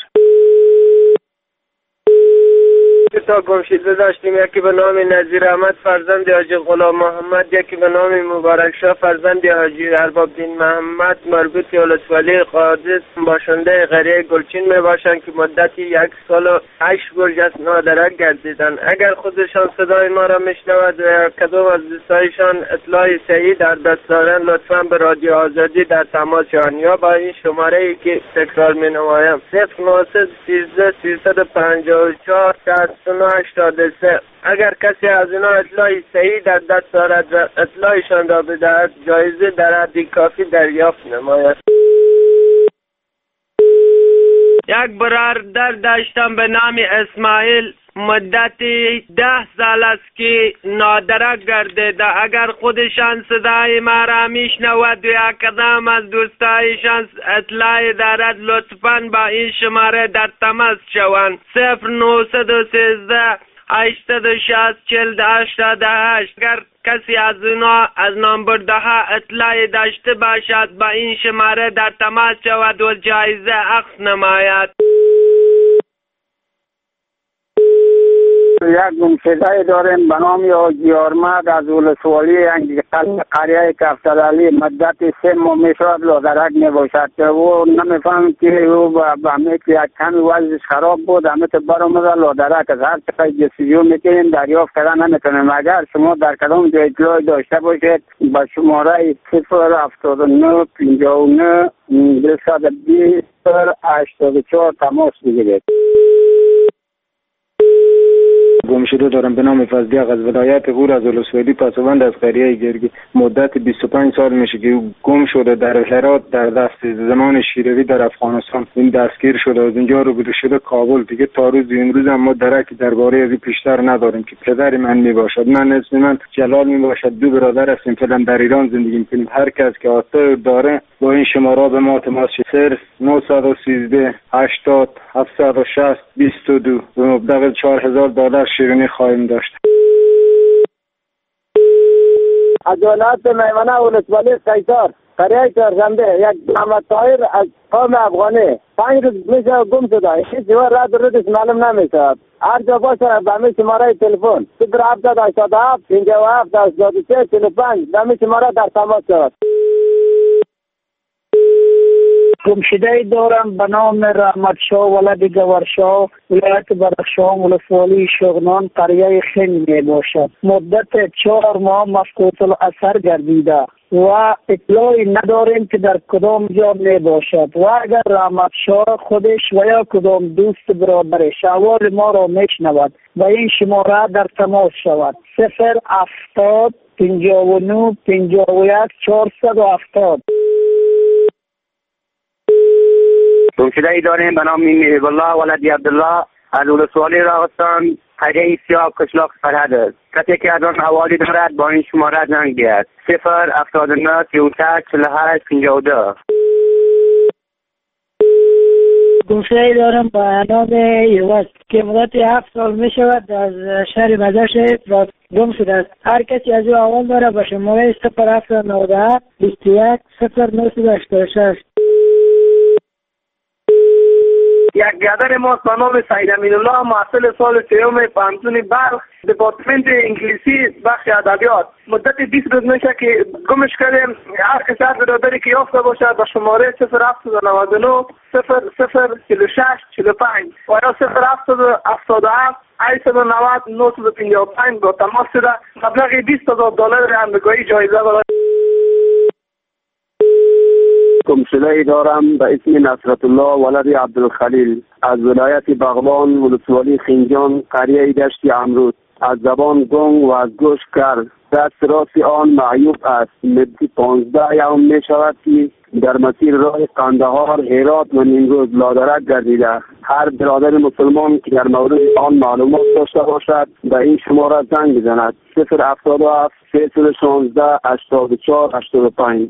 تا گمشده داشتیم یکی به نام نظیر احمد فرزند حاجی غلام محمد، یکی به نام مبارک شاه فرزند حاجی ارباب‌دین محمد مربوط ولسوالی قادس باشنده قریه گلچین می باشند که مدتی یک سال و هشت برج از نادرک گردیدند. اگر خودشان صدای ما را میشنود و کدام از دوستایشان اطلاع صحیح در دست دارند لطفا به رادیو آزادی در تماس شوند یا با این شماره ای که تکرار می نمایم صفر نهصد سیزده سیصد و پنجاه و چهار شصت و نه هشتاد و سه. اگر کسی از اینا اطلاع صحیح در دست دارد و اطلاعشان را بدهد جایزه در حد کافی دریافت نماید. یک برادر داشتم به نام اسماعیل، مدتی ده سال است که نادرک گردیده. اگر خودشان صدای ما را میشنود و یا کدام از دوستایشان اطلاع دارد لطفاً با این شماره در تماس شوند. صفر نهصد و سیزده هشتاد و شصت چهل هشتاد و هشت. اگر کسی از اونا از نامبرده ها اطلاع داشته باشد با این شماره در تماس شود و جایزه اخذ نماید. یک گمشده داریم به نام حاجی آرمد از ولسوالی قریه کفترعلی. مدت سه ماه می شود لادرک می باشد که او نمیفهم که او به همه که یک کمی وضعش خراب بود همه که برآمده لادرک از هر چقدر جستجو میکنیم دریافت کردن نمیتونیم. اگر شما در کدام جای اطلاع داشته باشید با شماره صفر هفتاد و نه پنجاه و نه دویست و بیست هشتاد و چهار تماس بگیرید. گمشده دارم به نام فضلیق از ولایت غور از ولسوالی پسوند از قریه گرگی. مدت بیست و پنج سال میشه که گم شده در هرات در دست زمان شیروی در افغانستان. این دستگیر شده از اینجا رو بده شده کابل. دیگه تا روز امروز هم ما درکی درباره از بیشتر نداریم که پدر من میباشد. من اسم من جلال میباشد. دو برادر هستیم فعلا در ایران زندگی میکنیم. هر کس که آتا داره با این شماره به ما تماس صفر نهصد و سیزده هشتاد هفتصد و شصت بیست و دو به مبلغ چهار هزار دلار شیرینی خواهیم داشت. از ولایت میمنه ولسوالی قیصر قریه چهارشنبه یک محمد طاهر از قوم افغانی پنج روز میشه گم شده. هیچ جوار رد ردش معلوم نمیشه. هر جا باشه به همین شماره تلفن صفر هفتاد هشتاد و هفت پنجاه و هفت هشتاد و سه چهل و پنج به همین شماره در تماس شود. گمشده دارم به نام رحمت شاه ولد گورشاه ولایت بدخشان ولسوالی شغنان قریه خنگ می باشد. مدت چهار ماه مفقود الاثر گردیده و اطلاعی نداریم که در کدام جا می باشد و اگر رحمت شاه خودش و یا کدام دوست برادرش احوال ما را میشنود و این شماره در تماس شود. صفر هفتاد پنجاه و نه پنجاه و یک چهارصد و هفتاد. گمشده ای داریم به نام میهب الله ولدی عبدالله از ولسوالی راغستان قریه سیاه قشلاق فرهد است. کسی که از آن حوالی دارد با این شماره زنگ بیاد. صفر هفتاد و نه سی و سه چهل و هشت پنجاه و دو. گمشده ای دارم به نام یوست که مدت هفت سال می شود از شهر مزش گم شده است. هر کسی از او احوال دارد با شماره صفر هفتاد و نود و هفت بیست و یک صفر نهصد و هشتاد و شش. یک برادر ما به نام سعید امین‌الله محصل سال سیوم پانزده بلخ دپارتمنت انگلیسی بخش ادبیات. مدت بیست روز میشه که گمش کردیم. هر کسی از برادری که یافته باشد با شماره صفر هفتاد و نود و نه صفر صفر چهل و شش چهل و پنج و یا صفر هفتاد و هفتاد و هفت هشتصد و نود نهصد و پنجاه و پنج با تماس شده مبلغ بیست هزار دلار آمریکایی جایزه برای گمشده ای دارم به اسم نصرت الله ولد عبدالخلیل از ولایت بغلان ولسوالی خنجان قریه دشت امروز. از زبان گنگ و از گوش کر دست راست آن معیوب است. مدتی پانزده یوم می شود که در مسیر راه قندهار هرات و نیمروز لادرک گردیده. هر برادر مسلمان که در مورد آن معلومات داشته باشد به این شماره زنگ بزند. صفر هفتاد و هفت سیصد و شانزده هشتاد و چهار هشتاد و پنج.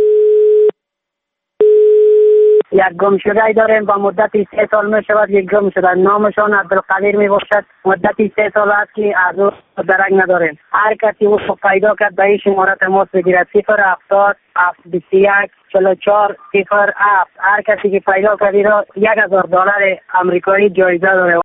یک گمشده ای داریم با مدتی سه سال می شود یک گم شده. نامشان عبدالقدیر می باشد. مدتی سه سال است که از او درک نداریم. هر کسی او پیدا کرد به این شماره تماس بگیرد. صفر هفتاد هفت بیست و یک چهل و چهار صفر هفت. هر کسی که پیدا کرد را یک هزار دلار آمریکایی جایزه داره.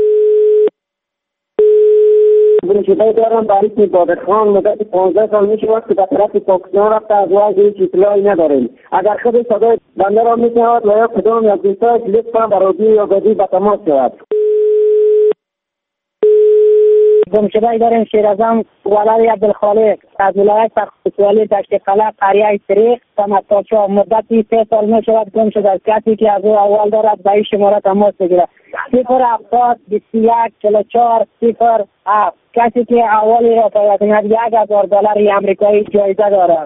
گمشده دارم برای اسم بادرخان مدت پانزده سال می شود که در طرف پاکستان رفته از وضع هیچ اطلاعی نداریم. اگر خود صدای بنده را می شود و یا کدام یک دوستایش لطفا به رادیو یا گازی به تماس شود. گمشده داریم شیرازم ولد عبدالخالق از ولایت تخصصی دشت قلعه قریه طریق تمتاچا مدتی سه سال می شود گم شده. کسی که از او اول دارد به این شماره تماس بگیرد. صفر هفتاد بیست و یک چهل و چهار صفر هفت. کسی که اولی را پیدا کند یک هزار دلار امریکایی جایزه دارد.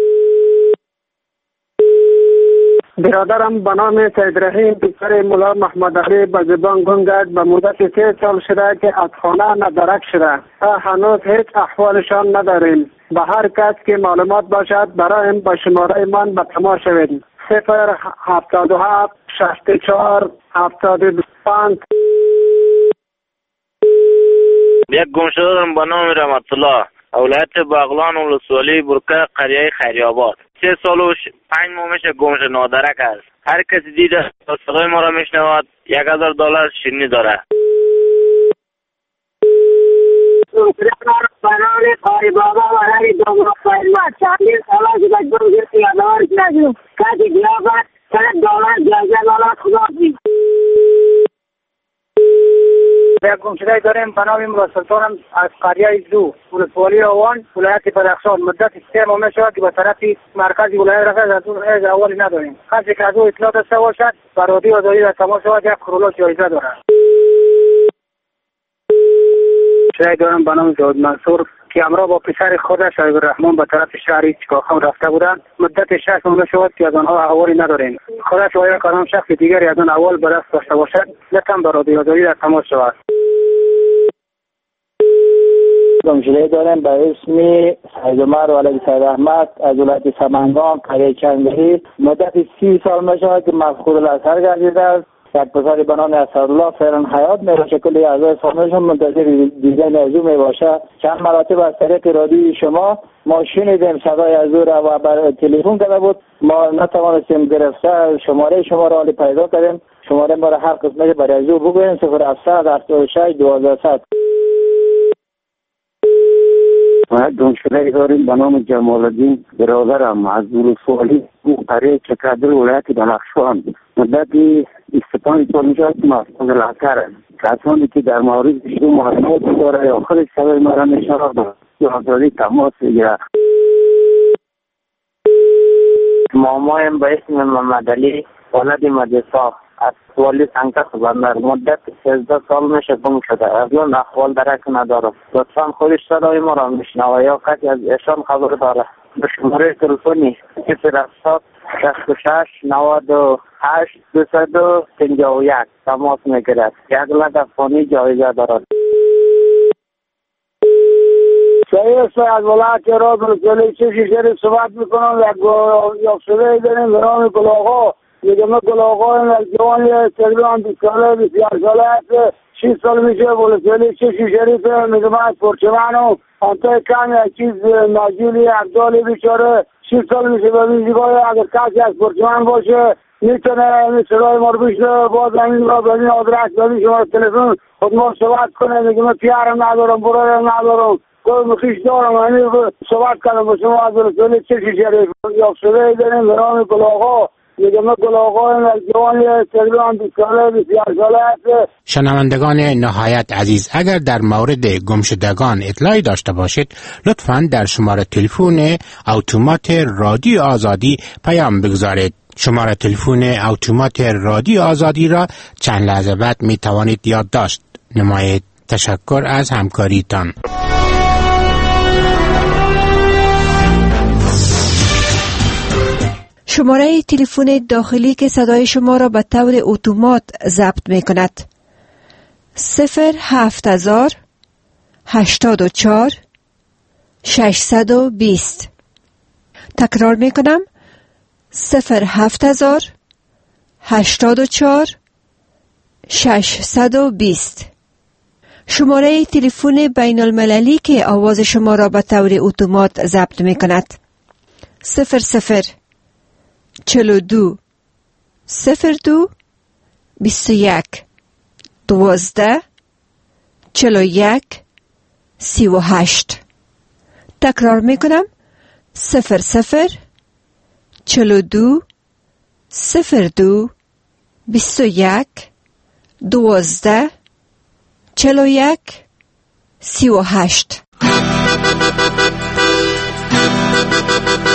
برادرم به نام سید رحیم پسر مولا محمد علی به زبان گم گشت. به مدت سه سال شده که از خانه ندرک شده. تا هنوز هیچ احوالشان نداریم. به هر کس که معلومات باشد برایم به شماره من به تماس شوید. صفر هفتاد و هفت شصت و چهار هفتاد و پنج. یک گمشده دارم به نام رحمت الله، ولایت باغلان ولسوالی برکه قریه خیریاباد. سه سال و پنج ماه میشه گمشده نادرک است. هر کسی دیده صدای ما را میشنود یک هزار دلار شیرینی داره. برای قاری بابا برای دوم فایل ما چندین سالا شده گم گرفتی یادوارش نجنو کسی بیافت سرد دولار جایزه دولار خدا بید. یک گمشده داریم به نام مراد سلطانم از قریه زو ولسوالی آوان ولایت بدخشان. مدت سه ماه میشود که به طرف مرکز ولایت رفت. از اون از اولی نداریم. کسی که از او اطلاع داشته باشد بر رادیو آزادی در تماس شود. یک کرولا جایزه دارد. شاید دارم به نام جواد منصور که امرا با پسر خودش شایب الرحمن به طرف شهری چکاخان رفته بودند. مدت شش ماه شد که از آنها احوالی نداریم. خدا شاید کدام شخص دیگری از آن احوال به دست داشته باشد لطفا به رادیو آزادی در تماس شود. گمشده داریم به اسم سید عمر ولد سید احمد از ولایت سمنگان قریه چنگهی. مدت سی سال میشود که مفقود الاثر گردیده است. یک پسری به نام اسدالله فعلا حیات می باشه. کلی اعضای فامیلشون منتظر دیدن از او می باشه. چند مراتب از طریق رادیوی شما ما شنیدیم صدای از او را و بر تلفن کرده بود. ما نتوانستیم گرفته شماره شما را پیدا کردیم. شماره ما را هر قسمت برای از او بگویم. صفر هفتصد هفتاد و شش دوازده صد. و گمشده داریم به نام جمال الدین برادرم از ولسوالی قریه چکدر ولایت بدخشان. مدتی بیست و پنج سال میشود که مفقود الاثر. کسانی که در مورد او معلومات داره یا خودش صدای ما را میشنود یا آزادی تماس بگیرد. مامایم به اسم محمد علی ولد مدرسا از والی سنگتر بندر. مدت سیزده سال میشه گم شده. از اون احوال درک ندارم. لطفا خودش صدای ما را میشنوه یا کسی از ایشان خبر داره به شماره تلفنی صفر هفتاد شصت و شش نود و هشت دویست و پنجاه و یک تماس میگیرد. یک لک افغانی جایزه دارد. شایسته از ولایت راز رسولی چشی شریف صحبت میکنم. یک یافشده داریم به نام گلاغا. میگم گلاغا این جوانی تقریبا بیست ساله بسیار ساله هست. شیست سال میشه ولسوالی چشی شریف. میگم از پرچمانو انتای کم یک چیز ناجولی افضالی بیچاره شیست سال میشه به ویزیگاه. اگر کسی از پرچمان باشه میتونه این صدای ما رو بشنه. باز همین را به این آدرس به این شما تلفن خود ما صحبت کنه. میگم پیارم ندارم برایم ندارم کوئی مخیش دارم. همین صحبت کنم با شما از ولسوالی چشی شریف. یک شده داریم به نام گلاغا. شنوندگان نهایت عزیز، اگر در مورد گمشدگان اطلاعی داشته باشید لطفاً در شماره تلفن اتومات رادیو آزادی پیام بگذارید. شماره تلفن اتومات رادیو آزادی را چند لحظه بعد می توانید یادداشت نمایید. تشکر از همکاریتان. شماره تلفن داخلی که صدای شما را به طور اتومات ضبط می کند صفر هفت هزار هشتاد و چهار ششصد و بیست. تکرار می کنم صفر هفت هزار هشتاد و چهار ششصد و بیست. شماره تلفن بین المللی که آواز شما را به طور اتومات ضبط می کند صفر صفر چهل و دو صفر دو بیست و یک دوازده چهل و یک سی و هشت. تکرار می کنم صفر صفر چهل و دو صفر دو بیست و یک دوازده چهل و یک سی و هشت.